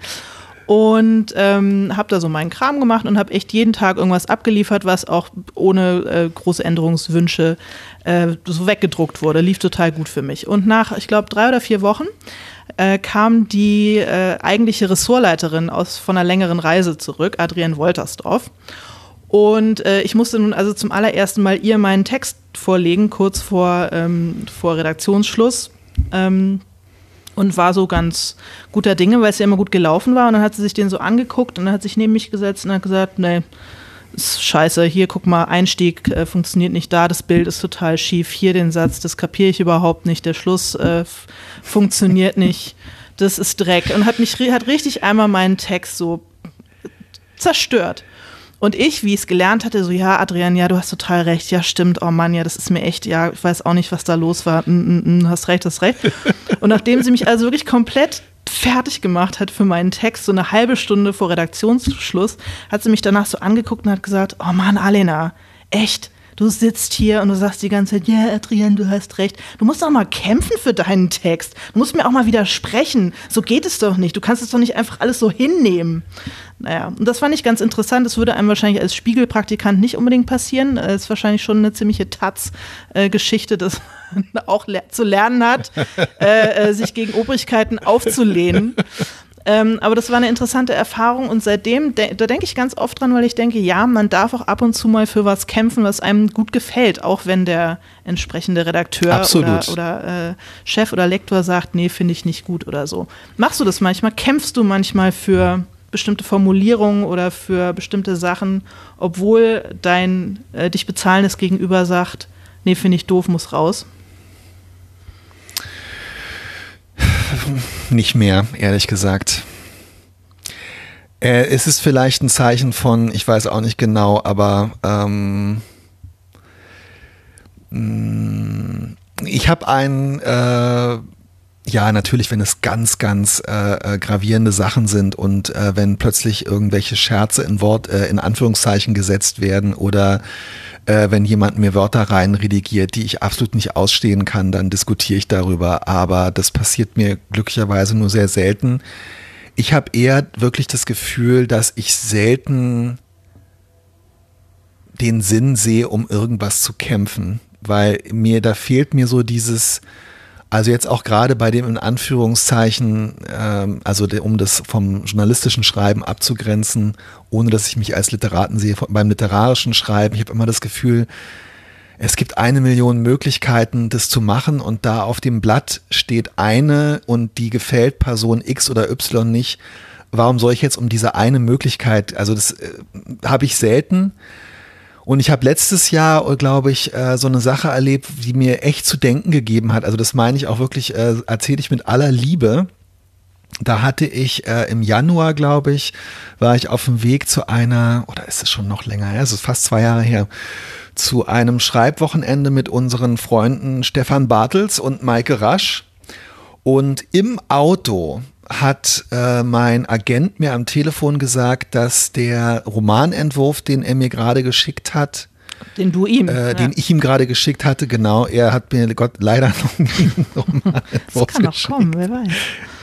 Und ähm, habe da so meinen Kram gemacht und habe echt jeden Tag irgendwas abgeliefert, was auch ohne äh, große Änderungswünsche äh, so weggedruckt wurde. Lief total gut für mich. Und nach, ich glaube, drei oder vier Wochen äh, kam die äh, eigentliche Ressortleiterin aus, von einer längeren Reise zurück, Adrienne Woltersdorf. Und äh, ich musste nun also zum allerersten Mal ihr meinen Text vorlegen, kurz vor, ähm, vor Redaktionsschluss. Ähm, Und war so ganz guter Dinge, weil es ja immer gut gelaufen war. Und dann hat sie sich den so angeguckt und dann hat sich neben mich gesetzt und hat gesagt, nee, ist scheiße, hier guck mal, Einstieg äh, funktioniert nicht da, das Bild ist total schief, hier den Satz, das kapiere ich überhaupt nicht, der Schluss äh, f- funktioniert nicht, das ist Dreck. Und hat mich hat richtig einmal meinen Text so zerstört. Und ich, wie ich es gelernt hatte, so, ja, Adrian, ja, du hast total recht, ja, stimmt, oh Mann, ja, das ist mir echt, ja, ich weiß auch nicht, was da los war, mm, mm, mm, hast recht, hast recht. Und nachdem sie mich also wirklich komplett fertig gemacht hat für meinen Text, so eine halbe Stunde vor Redaktionsschluss, hat sie mich danach so angeguckt und hat gesagt, oh Mann, Alena, echt, du sitzt hier und du sagst die ganze Zeit, ja, Adrian, du hast recht. Du musst doch mal kämpfen für deinen Text. Du musst mir auch mal widersprechen. So geht es doch nicht. Du kannst es doch nicht einfach alles so hinnehmen. Naja, und das fand ich ganz interessant. Das würde einem wahrscheinlich als Spiegelpraktikant nicht unbedingt passieren. Das ist wahrscheinlich schon eine ziemliche Taz-Geschichte, dass man auch le- zu lernen hat, äh, sich gegen Obrigkeiten aufzulehnen. Ähm, aber das war eine interessante Erfahrung und seitdem, de- da denke ich ganz oft dran, weil ich denke, ja, man darf auch ab und zu mal für was kämpfen, was einem gut gefällt, auch wenn der entsprechende Redakteur Absolut. oder, oder äh, Chef oder Lektor sagt, nee, finde ich nicht gut oder so. Machst du das manchmal? Kämpfst du manchmal für bestimmte Formulierungen oder für bestimmte Sachen, obwohl dein äh, dich bezahlendes Gegenüber sagt, nee, finde ich doof, muss raus? Nicht mehr, ehrlich gesagt. Äh, es ist vielleicht ein Zeichen von, ich weiß auch nicht genau, aber ähm, mh, ich habe ein, äh, ja natürlich, wenn es ganz, ganz äh, gravierende Sachen sind und äh, wenn plötzlich irgendwelche Scherze in Wort, äh, in Anführungszeichen gesetzt werden oder äh, wenn jemand mir Wörter rein redigiert, die ich absolut nicht ausstehen kann, dann diskutiere ich darüber. Aber das passiert mir glücklicherweise nur sehr selten. Ich habe eher wirklich das Gefühl, dass ich selten den Sinn sehe, um irgendwas zu kämpfen, weil mir, da fehlt mir so dieses, also jetzt auch gerade bei dem in Anführungszeichen, ähm, also de, um das vom journalistischen Schreiben abzugrenzen, ohne dass ich mich als Literaten sehe, beim literarischen Schreiben, ich habe immer das Gefühl, es gibt eine Million Möglichkeiten, das zu machen und da auf dem Blatt steht eine und die gefällt Person X oder Y nicht. Warum soll ich jetzt um diese eine Möglichkeit, also das äh, habe ich selten. Und ich habe letztes Jahr, glaube ich, äh, so eine Sache erlebt, die mir echt zu denken gegeben hat. Also das meine ich auch wirklich, äh, erzähle ich mit aller Liebe. Da hatte ich äh, im Januar, glaube ich, war ich auf dem Weg zu einer, oder ist es schon noch länger her, es ist fast zwei Jahre her, zu einem Schreibwochenende mit unseren Freunden Stefan Bartels und Maike Rasch. Und im Auto hat äh, mein Agent mir am Telefon gesagt, dass der Romanentwurf, den er mir gerade geschickt hat, den du ihm, äh, ja. den ich ihm gerade geschickt hatte, genau, er hat mir Gott leider noch nie einen Romanentwurf das kann noch geschickt. kommen, wer weiß.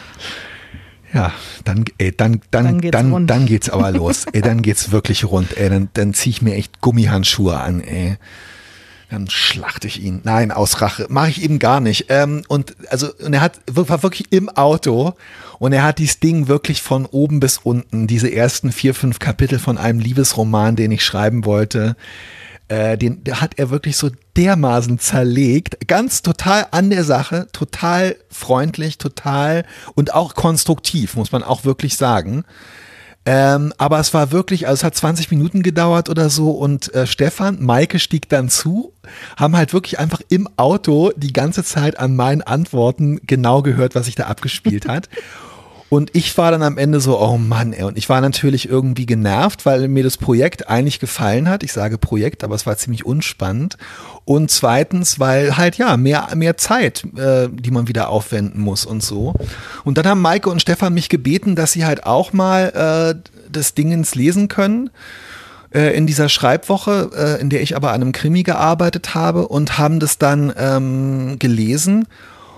Ja, dann, ey, dann, dann, dann, geht's dann, dann geht's aber los. Ey, dann geht's wirklich rund. Ey, dann, dann zieh ich mir echt Gummihandschuhe an. Ey, dann schlachte ich ihn. Nein, aus Rache mache ich eben gar nicht. Ähm, und also, und er hat war wirklich im Auto und er hat dieses Ding wirklich von oben bis unten, diese ersten vier, fünf Kapitel von einem Liebesroman, den ich schreiben wollte. Äh, den der hat er wirklich so dermaßen zerlegt, ganz total an der Sache, total freundlich, total und auch konstruktiv, muss man auch wirklich sagen. Ähm, aber es war wirklich, also es hat zwanzig Minuten gedauert oder so und äh, Stefan, Maike stieg dann zu, haben halt wirklich einfach im Auto die ganze Zeit an meinen Antworten genau gehört, was sich da abgespielt hat. Und ich war dann am Ende so, oh Mann, ey. Und ich war natürlich irgendwie genervt, weil mir das Projekt eigentlich gefallen hat. Ich sage Projekt, aber es war ziemlich unspannend. Und zweitens, weil halt ja, mehr, mehr Zeit, äh, die man wieder aufwenden muss und so. Und dann haben Maike und Stefan mich gebeten, dass sie halt auch mal äh, das Dingens lesen können. Äh, in dieser Schreibwoche, äh, in der ich aber an einem Krimi gearbeitet habe und haben das dann ähm, gelesen.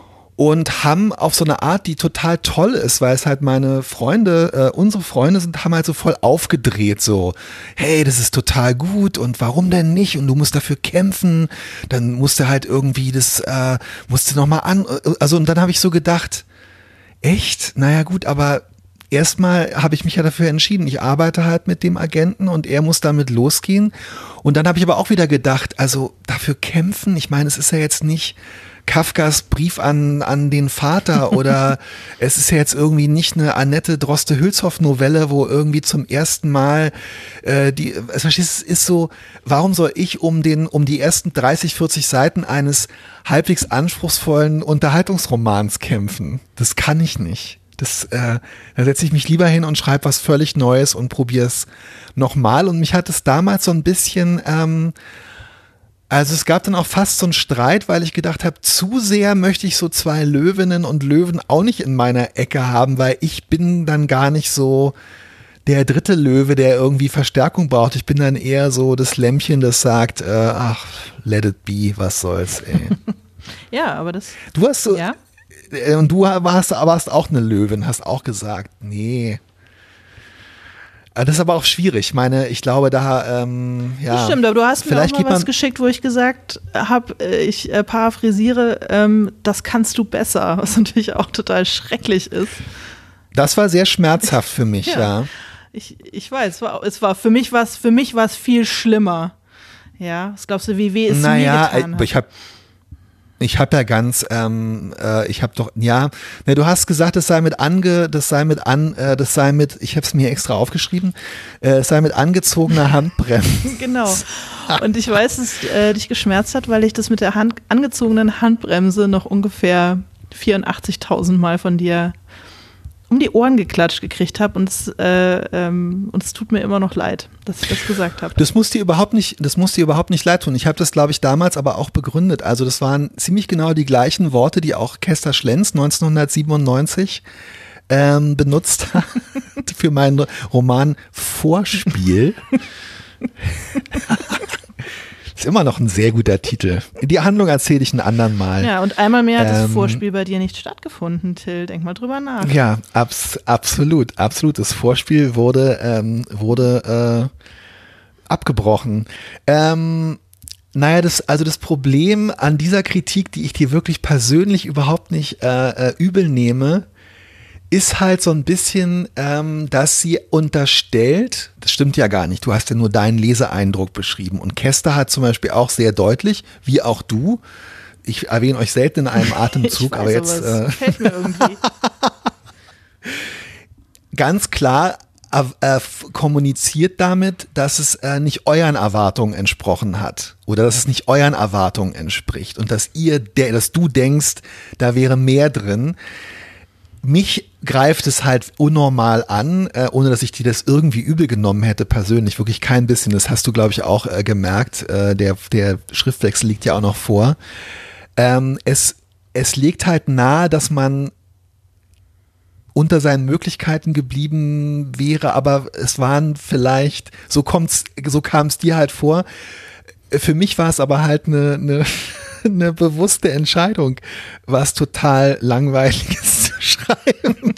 Und haben auf so eine Art, die total toll ist, weil es halt meine Freunde, äh, unsere Freunde sind, haben halt so voll aufgedreht, so, hey, das ist total gut und warum denn nicht und du musst dafür kämpfen, dann musst du halt irgendwie das, äh, musst du nochmal an, also und dann habe ich so gedacht, echt? Naja gut, aber erstmal habe ich mich ja dafür entschieden, ich arbeite halt mit dem Agenten und er muss damit losgehen und dann habe ich aber auch wieder gedacht, also dafür kämpfen, ich meine, es ist ja jetzt nicht Kafkas Brief an, an den Vater oder es ist ja jetzt irgendwie nicht eine Annette Droste-Hülshoff-Novelle, wo irgendwie zum ersten Mal äh, die, es ist so, warum soll ich um den, um die ersten dreißig, vierzig Seiten eines halbwegs anspruchsvollen Unterhaltungsromans kämpfen? Das kann ich nicht. Das, äh, da setze ich mich lieber hin und schreibe was völlig Neues und probiere es nochmal. Und mich hat es damals so ein bisschen, ähm, also es gab dann auch fast so einen Streit, weil ich gedacht habe, zu sehr möchte ich so zwei Löwinnen und Löwen auch nicht in meiner Ecke haben, weil ich bin dann gar nicht so der dritte Löwe, der irgendwie Verstärkung braucht. Ich bin dann eher so das Lämmchen, das sagt, äh, ach, let it be, was soll's, ey. Ja, aber das... Du hast so... Ja? Und du warst, warst auch eine Löwin, hast auch gesagt, nee. Das ist aber auch schwierig. Ich meine, ich glaube, da, ähm, ja. Das stimmt, aber du hast mir auch mal was geschickt, wo ich gesagt habe, ich äh, paraphrasiere, ähm, das kannst du besser, was natürlich auch total schrecklich ist. Das war sehr schmerzhaft für mich, ja. ja. Ich, ich weiß, es war, es war für mich was, für mich war es viel schlimmer. Ja, was glaubst du, wie weh es naja, mir getan hat? Ich habe Ich habe ja ganz, ähm, äh, ich habe doch, ja, ne, du hast gesagt, es sei mit ange, das sei mit an, äh, das sei mit, ich habe es mir extra aufgeschrieben, äh, es sei mit angezogener Handbremse. Genau. Und ich weiß, dass es äh, dich geschmerzt hat, weil ich das mit der Hand, angezogenen Handbremse noch ungefähr vierundachtzigtausend Mal von dir um die Ohren geklatscht gekriegt habe und es äh, ähm, und es tut mir immer noch leid, dass ich das gesagt habe. Das muss dir überhaupt nicht, das muss dir überhaupt nicht leid tun. Ich habe das, glaube ich, damals aber auch begründet. Also das waren ziemlich genau die gleichen Worte, die auch Kester Schlenz neunzehnhundertsiebenundneunzig ähm, benutzt hat für meinen Roman Vorspiel. Ist immer noch ein sehr guter Titel. Die Handlung erzähle ich einen anderen Mal. Ja, und einmal mehr hat ähm, das Vorspiel bei dir nicht stattgefunden, Till. Denk mal drüber nach. Ja, abs- absolut, absolut. Das Vorspiel wurde, ähm, wurde äh, abgebrochen. Ähm, naja, das, also das Problem an dieser Kritik, die ich dir wirklich persönlich überhaupt nicht äh, äh, übel nehme, ist halt so ein bisschen, ähm, dass sie unterstellt, das stimmt ja gar nicht, du hast ja nur deinen Leseeindruck beschrieben und Kester hat zum Beispiel auch sehr deutlich, wie auch du, ich erwähne euch selten in einem Atemzug, weiß, aber jetzt aber äh, fällt mir irgendwie. ganz klar äh, äh, kommuniziert damit, dass es äh, nicht euren Erwartungen entsprochen hat oder dass es nicht euren Erwartungen entspricht und dass ihr, de- dass du denkst, da wäre mehr drin. Mich greift es halt unnormal an, äh, ohne dass ich dir das irgendwie übel genommen hätte, persönlich, wirklich kein bisschen. Das hast du, glaube ich, auch äh, gemerkt. Äh, der, der Schriftwechsel liegt ja auch noch vor. Ähm, es, es liegt halt nahe, dass man unter seinen Möglichkeiten geblieben wäre, aber es waren vielleicht, so kommt's, so kam es dir halt vor. Für mich war es aber halt eine, eine, eine bewusste Entscheidung, was total Langweiliges zu schreiben.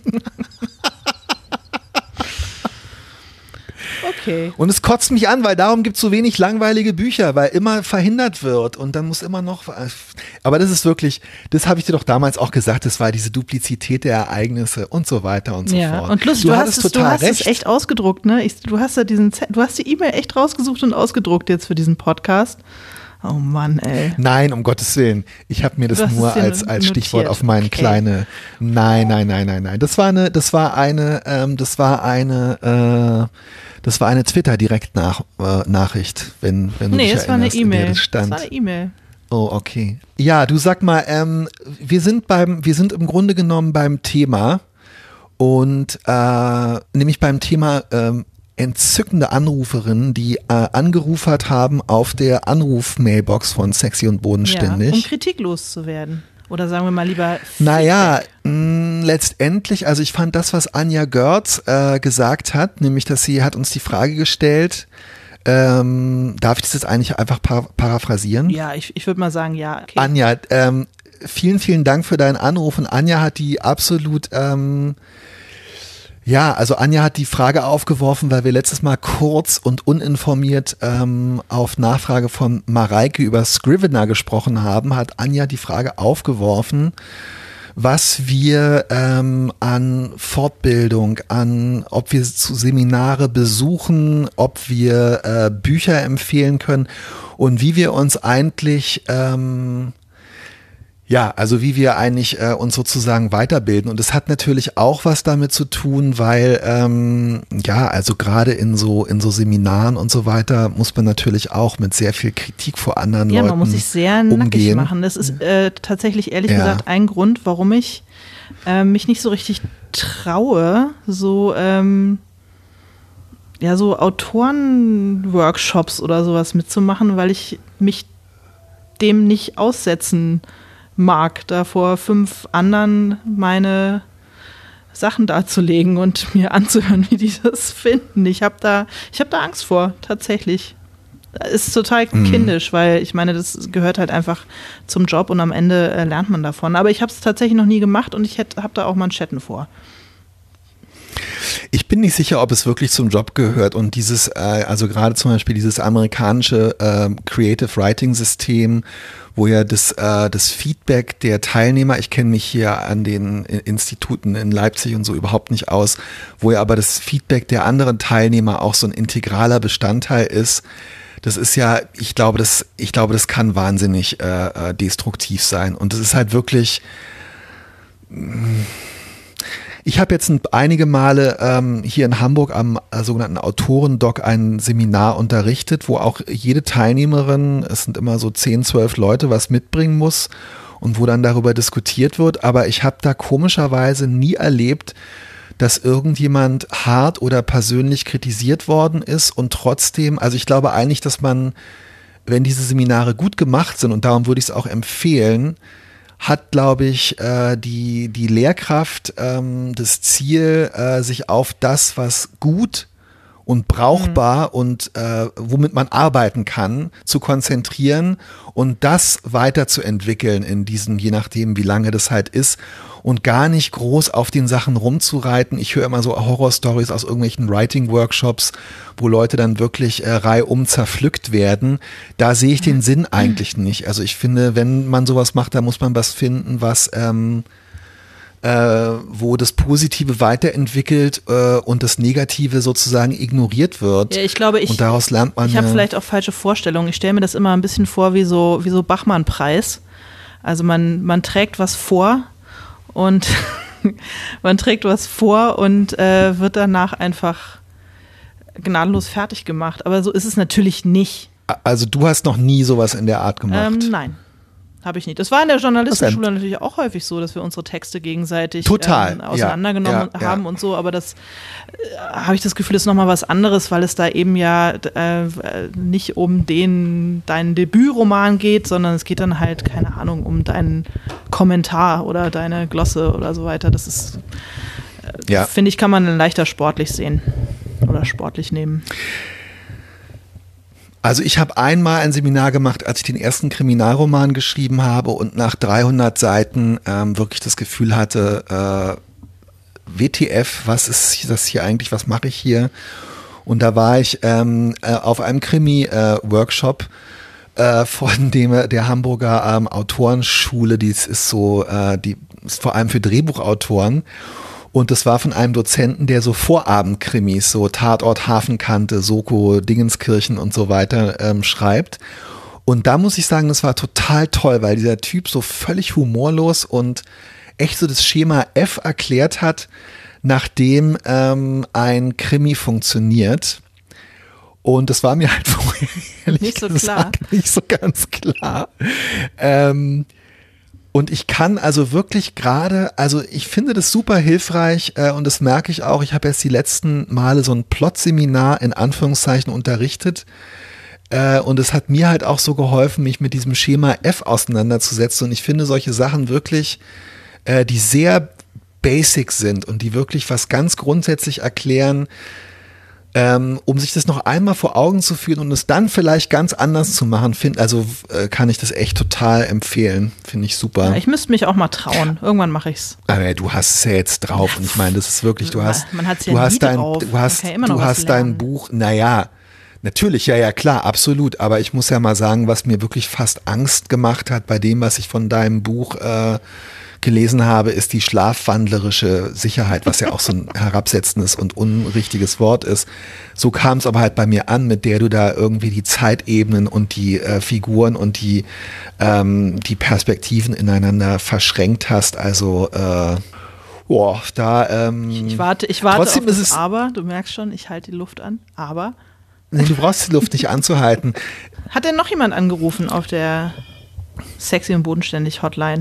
Okay. Und es kotzt mich an, weil darum gibt es so wenig langweilige Bücher, weil immer verhindert wird und dann muss immer noch, aber das ist wirklich, das habe ich dir doch damals auch gesagt, das war diese Duplizität der Ereignisse und so weiter und so ja. fort. Und lustig, du, du hast, es, du hast es echt ausgedruckt, ne? Ich, du hast ja diesen, du hast die E-Mail echt rausgesucht und ausgedruckt jetzt für diesen Podcast. Oh Mann, ey. Nein, um Gottes Willen. Ich habe mir das nur als, als Stichwort auf meine okay. kleine. Nein, nein, nein, nein, nein. Das war eine, das war eine, ähm, das war eine, äh, das war eine Twitter-Direkt-Nachricht, wenn, wenn du nee, dich es erinnerst, war eine E-Mail. Das, das war eine E-Mail. Oh, okay. Ja, du sag mal, ähm, wir sind beim, wir sind im Grunde genommen beim Thema und äh, nämlich beim Thema ähm, entzückende Anruferinnen, die äh, angerufen haben auf der Anruf-Mailbox von Sexy und Bodenständig. Ja, um Kritik loszuwerden. Oder sagen wir mal lieber Feedback. Naja, mh, letztendlich, also ich fand das, was Anja Görz äh, gesagt hat, nämlich, dass sie hat uns die Frage gestellt, ähm, darf ich das jetzt eigentlich einfach par- paraphrasieren? Ja, ich, ich würde mal sagen, ja. Okay. Anja, ähm, vielen, vielen Dank für deinen Anruf und Anja hat die absolut ähm, ja, also Anja hat die Frage aufgeworfen, weil wir letztes Mal kurz und uninformiert ähm, auf Nachfrage von Mareike über Scrivener gesprochen haben, hat Anja die Frage aufgeworfen, was wir ähm, an Fortbildung, an ob wir zu Seminare besuchen, ob wir äh, Bücher empfehlen können und wie wir uns eigentlich ähm, Ja, also wie wir eigentlich äh, uns sozusagen weiterbilden. Und es hat natürlich auch was damit zu tun, weil ähm, ja, also gerade in so in so Seminaren und so weiter muss man natürlich auch mit sehr viel Kritik vor anderen ja, Leuten man muss sich sehr umgehen. nackig machen. Das ist äh, tatsächlich ehrlich ja. gesagt ein Grund, warum ich äh, mich nicht so richtig traue, so ähm, ja, so Autoren-Workshops oder sowas mitzumachen, weil ich mich dem nicht aussetzen mag, da vor fünf anderen meine Sachen darzulegen und mir anzuhören, wie die das finden. Ich habe da, ich habe da Angst vor, tatsächlich. Ist total kindisch, mhm. weil ich meine, das gehört halt einfach zum Job und am Ende äh, lernt man davon. Aber ich habe es tatsächlich noch nie gemacht und ich habe da auch Manschetten vor. Ich bin nicht sicher, ob es wirklich zum Job gehört und dieses, äh, also gerade zum Beispiel dieses amerikanische äh, Creative Writing System, wo ja das, äh, das Feedback der Teilnehmer, ich kenne mich hier an den Instituten in Leipzig und so überhaupt nicht aus, wo ja aber das Feedback der anderen Teilnehmer auch so ein integraler Bestandteil ist. Das ist ja, ich glaube, das, ich glaube, das kann wahnsinnig äh, destruktiv sein. Und das ist halt wirklich. Ich habe jetzt einige Male ähm, hier in Hamburg am äh, sogenannten Autorendoc ein Seminar unterrichtet, wo auch jede Teilnehmerin, es sind immer so zehn, zwölf Leute, was mitbringen muss und wo dann darüber diskutiert wird. Aber ich habe da komischerweise nie erlebt, dass irgendjemand hart oder persönlich kritisiert worden ist und trotzdem, also ich glaube eigentlich, dass man, wenn diese Seminare gut gemacht sind und darum würde ich es auch empfehlen, hat, glaube ich, äh, die, die Lehrkraft ähm, das Ziel, äh, sich auf das, was gut und brauchbar mhm. und äh, womit man arbeiten kann, zu konzentrieren und das weiterzuentwickeln in diesem, je nachdem, wie lange das halt ist. Und gar nicht groß auf den Sachen rumzureiten. Ich höre immer so Horror-Stories aus irgendwelchen Writing-Workshops, wo Leute dann wirklich äh, reihum zerpflückt werden. Da sehe ich den Sinn eigentlich nicht. Also ich finde, wenn man sowas macht, da muss man was finden, was ähm, äh, wo das Positive weiterentwickelt äh, und das Negative sozusagen ignoriert wird. Ja, ich glaube, ich, und daraus lernt man. Ich habe vielleicht auch falsche Vorstellungen. Ich stelle mir das immer ein bisschen vor wie so, wie so Bachmann-Preis. Also man, man trägt was vor. Und man trägt was vor und äh, wird danach einfach gnadenlos fertig gemacht. Aber so ist es natürlich nicht. Also du hast noch nie sowas in der Art gemacht? Ähm, nein, habe ich nicht. Das war in der Journalistenschule natürlich auch häufig so, dass wir unsere Texte gegenseitig Total. ähm, auseinandergenommen ja, ja, haben ja. und so. Aber das äh, habe ich das Gefühl, ist nochmal was anderes, weil es da eben ja äh, nicht um den deinen Debütroman geht, sondern es geht dann halt, keine Ahnung, um deinen Kommentar oder deine Glosse oder so weiter. Das ist, äh, ja. finde ich, kann man leichter sportlich sehen oder sportlich nehmen. Also ich habe einmal ein Seminar gemacht, als ich den ersten Kriminalroman geschrieben habe und nach dreihundert Seiten ähm, wirklich das Gefühl hatte, äh, W T F, was ist das hier eigentlich, was mache ich hier? Und da war ich ähm, äh, auf einem Krimi-Workshop äh, von dem der Hamburger ähm, Autorenschule, die ist so, äh, die ist vor allem für Drehbuchautoren. Und das war von einem Dozenten, der so Vorabendkrimis, so Tatort, Hafenkante, Soko, Dingenskirchen und so weiter ähm, schreibt. Und da muss ich sagen, das war total toll, weil dieser Typ so völlig humorlos und echt so das Schema F erklärt hat, nachdem ähm, ein Krimi funktioniert. Und das war mir halt vorher ehrlich nicht so gesagt klar. nicht so ganz klar. Ähm, Und ich kann also wirklich gerade, also ich finde das super hilfreich äh, und das merke ich auch. Ich habe jetzt die letzten Male so ein Plot-Seminar in Anführungszeichen unterrichtet äh, und es hat mir halt auch so geholfen, mich mit diesem Schema F auseinanderzusetzen. Und ich finde solche Sachen wirklich, äh, die sehr basic sind und die wirklich was ganz grundsätzlich erklären, Ähm, um sich das noch einmal vor Augen zu führen und es dann vielleicht ganz anders zu machen, find, also äh, kann ich das echt total empfehlen. Finde ich super. Ja, ich müsste mich auch mal trauen. Irgendwann mache ich's. Aber du hast es ja jetzt drauf und ich meine, das ist wirklich, du hast, Man hat's ja du nie hast dein, drauf. du hast, Man kann immer noch du was hast dein lernen. Buch, naja, natürlich, ja, ja, klar, absolut. Aber ich muss ja mal sagen, was mir wirklich fast Angst gemacht hat bei dem, was ich von deinem Buch äh, gelesen habe, ist die schlafwandlerische Sicherheit, was ja auch so ein herabsetzendes und unrichtiges Wort ist. So kam es aber halt bei mir an, mit der du da irgendwie die Zeitebenen und die äh, Figuren und die, ähm, die Perspektiven ineinander verschränkt hast. Also äh, boah, da ähm, ich, ich warte, ich warte trotzdem auf das ist es, Aber, du merkst schon, ich halte die Luft an, aber nee, du brauchst die Luft nicht anzuhalten. Hat denn noch jemand angerufen auf der Sexy und Bodenständig Hotline?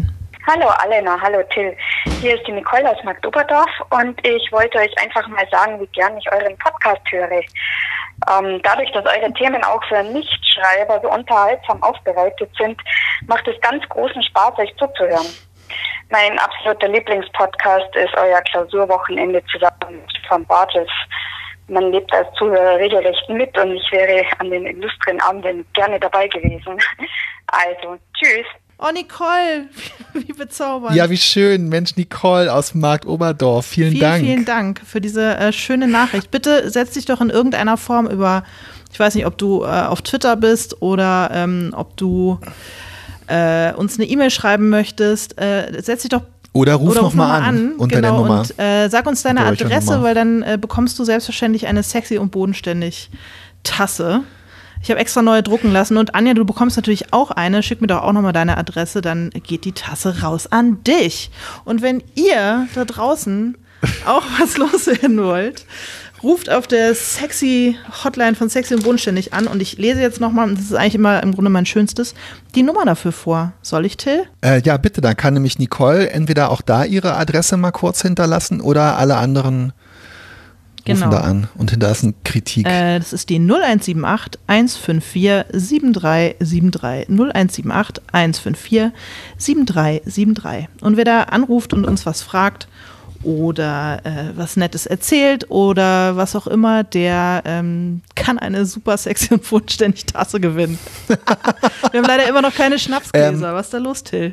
Hallo Alena, hallo Till. Hier ist die Nicole aus Marktoberdorf und ich wollte euch einfach mal sagen, wie gern ich euren Podcast höre. Ähm, dadurch, dass eure Themen auch für Nichtschreiber so unterhaltsam aufbereitet sind, macht es ganz großen Spaß, euch zuzuhören. Mein absoluter Lieblingspodcast ist euer Klausurwochenende zusammen mit Stefan Bartels. Man lebt als Zuhörer regelrecht mit und ich wäre an den illustren Abenden gerne dabei gewesen. Also, tschüss. Oh, Nicole, wie bezaubernd. Ja, wie schön. Mensch, Nicole aus Marktoberdorf. Vielen vielen, Dank. Vielen Dank für diese äh, schöne Nachricht. Bitte setz dich doch in irgendeiner Form über, ich weiß nicht, ob du äh, auf Twitter bist oder ähm, ob du äh, uns eine E-Mail schreiben möchtest. Äh, setz dich doch Oder ruf Oder nochmal an, an unter genau, der Nummer. Und äh, sag uns deine Adresse, weil dann äh, bekommst du selbstverständlich eine sexy und bodenständig Tasse. Ich habe extra neue drucken lassen. Und Anja, du bekommst natürlich auch eine. Schick mir doch auch nochmal deine Adresse, dann geht die Tasse raus an dich. Und wenn ihr da draußen auch was loswerden wollt, ruft auf der sexy Hotline von Sexy und Bodenständig an. Und ich lese jetzt nochmal, das ist eigentlich immer im Grunde mein Schönstes, die Nummer dafür vor. Soll ich, Till? Äh, ja, bitte. Dann kann nämlich Nicole entweder auch da ihre Adresse mal kurz hinterlassen oder alle anderen rufen genau. da an und hinterlassen Kritik. Äh, das ist die null eins sieben acht eins fünf vier sieben drei sieben drei. null eins sieben acht eins fünf vier sieben drei sieben drei. Und wer da anruft und uns was fragt, oder äh, was Nettes erzählt oder was auch immer, der ähm, kann eine super sexy und bodenständig Tasse gewinnen. Wir haben leider immer noch keine Schnapsgläser. Ähm, was ist da los, Till?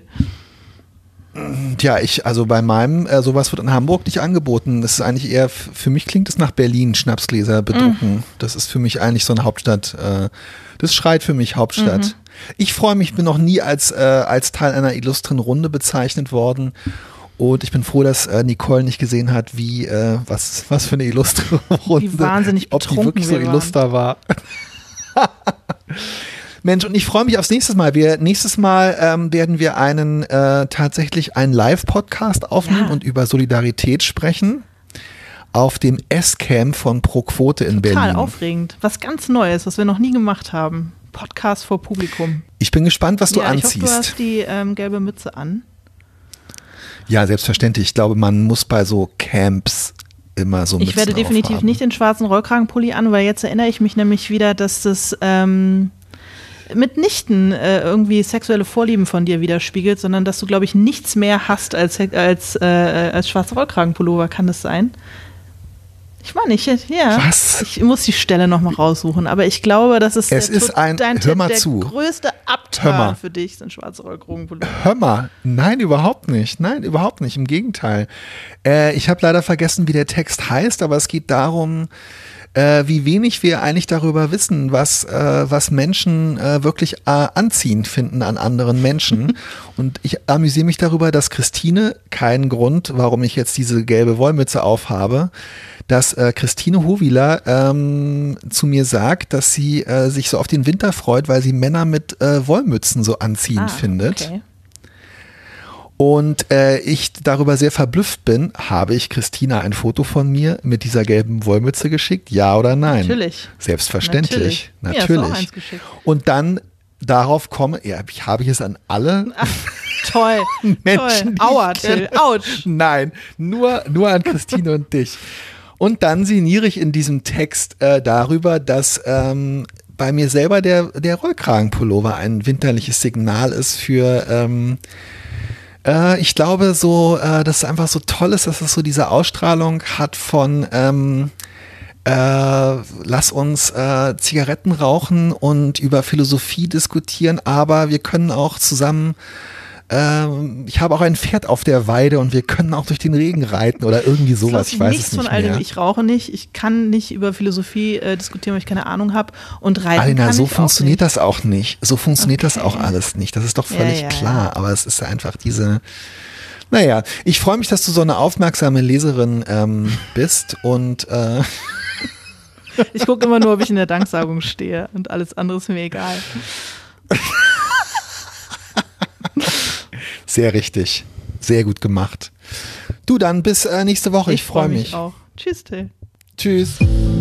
Tja, ich, also bei meinem, äh, sowas wird in Hamburg nicht angeboten. Das ist eigentlich eher, für mich klingt es nach Berlin, Schnapsgläser bedrucken. Mm. Das ist für mich eigentlich so eine Hauptstadt. Äh, das schreit für mich Hauptstadt. Mhm. Ich freue mich, ich bin noch nie als, äh, als Teil einer illustren Runde bezeichnet worden. Und ich bin froh, dass äh, Nicole nicht gesehen hat, wie, äh, was, was für eine illustre Runde. Wie wahnsinnig betrunken ob die wirklich so illuster war. Mensch, und ich freue mich aufs nächste Mal. Wir, nächstes Mal ähm, werden wir einen, äh, tatsächlich einen Live-Podcast aufnehmen ja. und über Solidarität sprechen. Auf dem S-Camp von Pro Quote in Berlin. Total aufregend. Was ganz Neues, was wir noch nie gemacht haben. Podcast vor Publikum. Ich bin gespannt, was du ja, anziehst. Ich hoffe, du hast die ähm, gelbe Mütze an. Ja, selbstverständlich. Ich glaube, man muss bei so Camps immer so Mützen Ich werde definitiv aufhaben. nicht den schwarzen Rollkragenpulli an, weil jetzt erinnere ich mich nämlich wieder, dass das ähm, mitnichten äh, irgendwie sexuelle Vorlieben von dir widerspiegelt, sondern dass du, glaube ich, nichts mehr hast als, als, äh, als schwarzer Rollkragenpullover. Kann das sein? Ich meine, ich, ja, Was? ich muss die Stelle nochmal raussuchen, aber ich glaube, das ist, es der, ist ein, dein hör mal der zu. größte Upturn für dich, sind schwarze Rollkragenpullover. Hör mal, nein, überhaupt nicht, nein, überhaupt nicht, im Gegenteil. Äh, ich habe leider vergessen, wie der Text heißt, aber es geht darum, äh, wie wenig wir eigentlich darüber wissen, was, äh, was Menschen äh, wirklich äh, anziehend finden an anderen Menschen. Und ich amüsiere mich darüber, dass Christine, keinen Grund, warum ich jetzt diese gelbe Wollmütze aufhabe, dass äh, Christine Howiler ähm, zu mir sagt, dass sie äh, sich so auf den Winter freut, weil sie Männer mit äh, Wollmützen so anziehend ah, findet. Okay. Und äh, ich darüber sehr verblüfft bin, habe ich Christina ein Foto von mir mit dieser gelben Wollmütze geschickt? Ja oder nein? Natürlich. Selbstverständlich. Natürlich. Natürlich. Ja, ist auch eins geschickt. Und dann darauf komme, ja, ich habe ich es an alle Ach, toll, Menschen, toll. Aua, Till, ouch. Nein, nur, nur an Christine und dich. Und dann sinniere ich in diesem Text äh, darüber, dass ähm, bei mir selber der, der Rollkragenpullover ein winterliches Signal ist für, ähm, äh, ich glaube so, äh, dass es einfach so toll ist, dass es so diese Ausstrahlung hat von ähm, äh, lass uns äh, Zigaretten rauchen und über Philosophie diskutieren, aber wir können auch zusammen ich habe auch ein Pferd auf der Weide und wir können auch durch den Regen reiten oder irgendwie sowas. Ich weiß es nicht mehr. Nichts von all dem. Ich rauche nicht. Ich kann nicht über Philosophie äh, diskutieren, weil ich keine Ahnung habe. Und reiten Alina, kann so ich funktioniert auch das auch nicht. So funktioniert okay. das auch alles nicht. Das ist doch völlig ja, ja, klar. ja. Aber es ist einfach diese. Naja, ich freue mich, dass du so eine aufmerksame Leserin ähm, bist und äh ich gucke immer nur, ob ich in der Danksagung stehe und alles andere ist mir egal. Sehr richtig. Sehr gut gemacht. Du dann bis äh, nächste Woche. Ich, ich freue freu mich. mich auch. Tschüss, Till. Tschüss.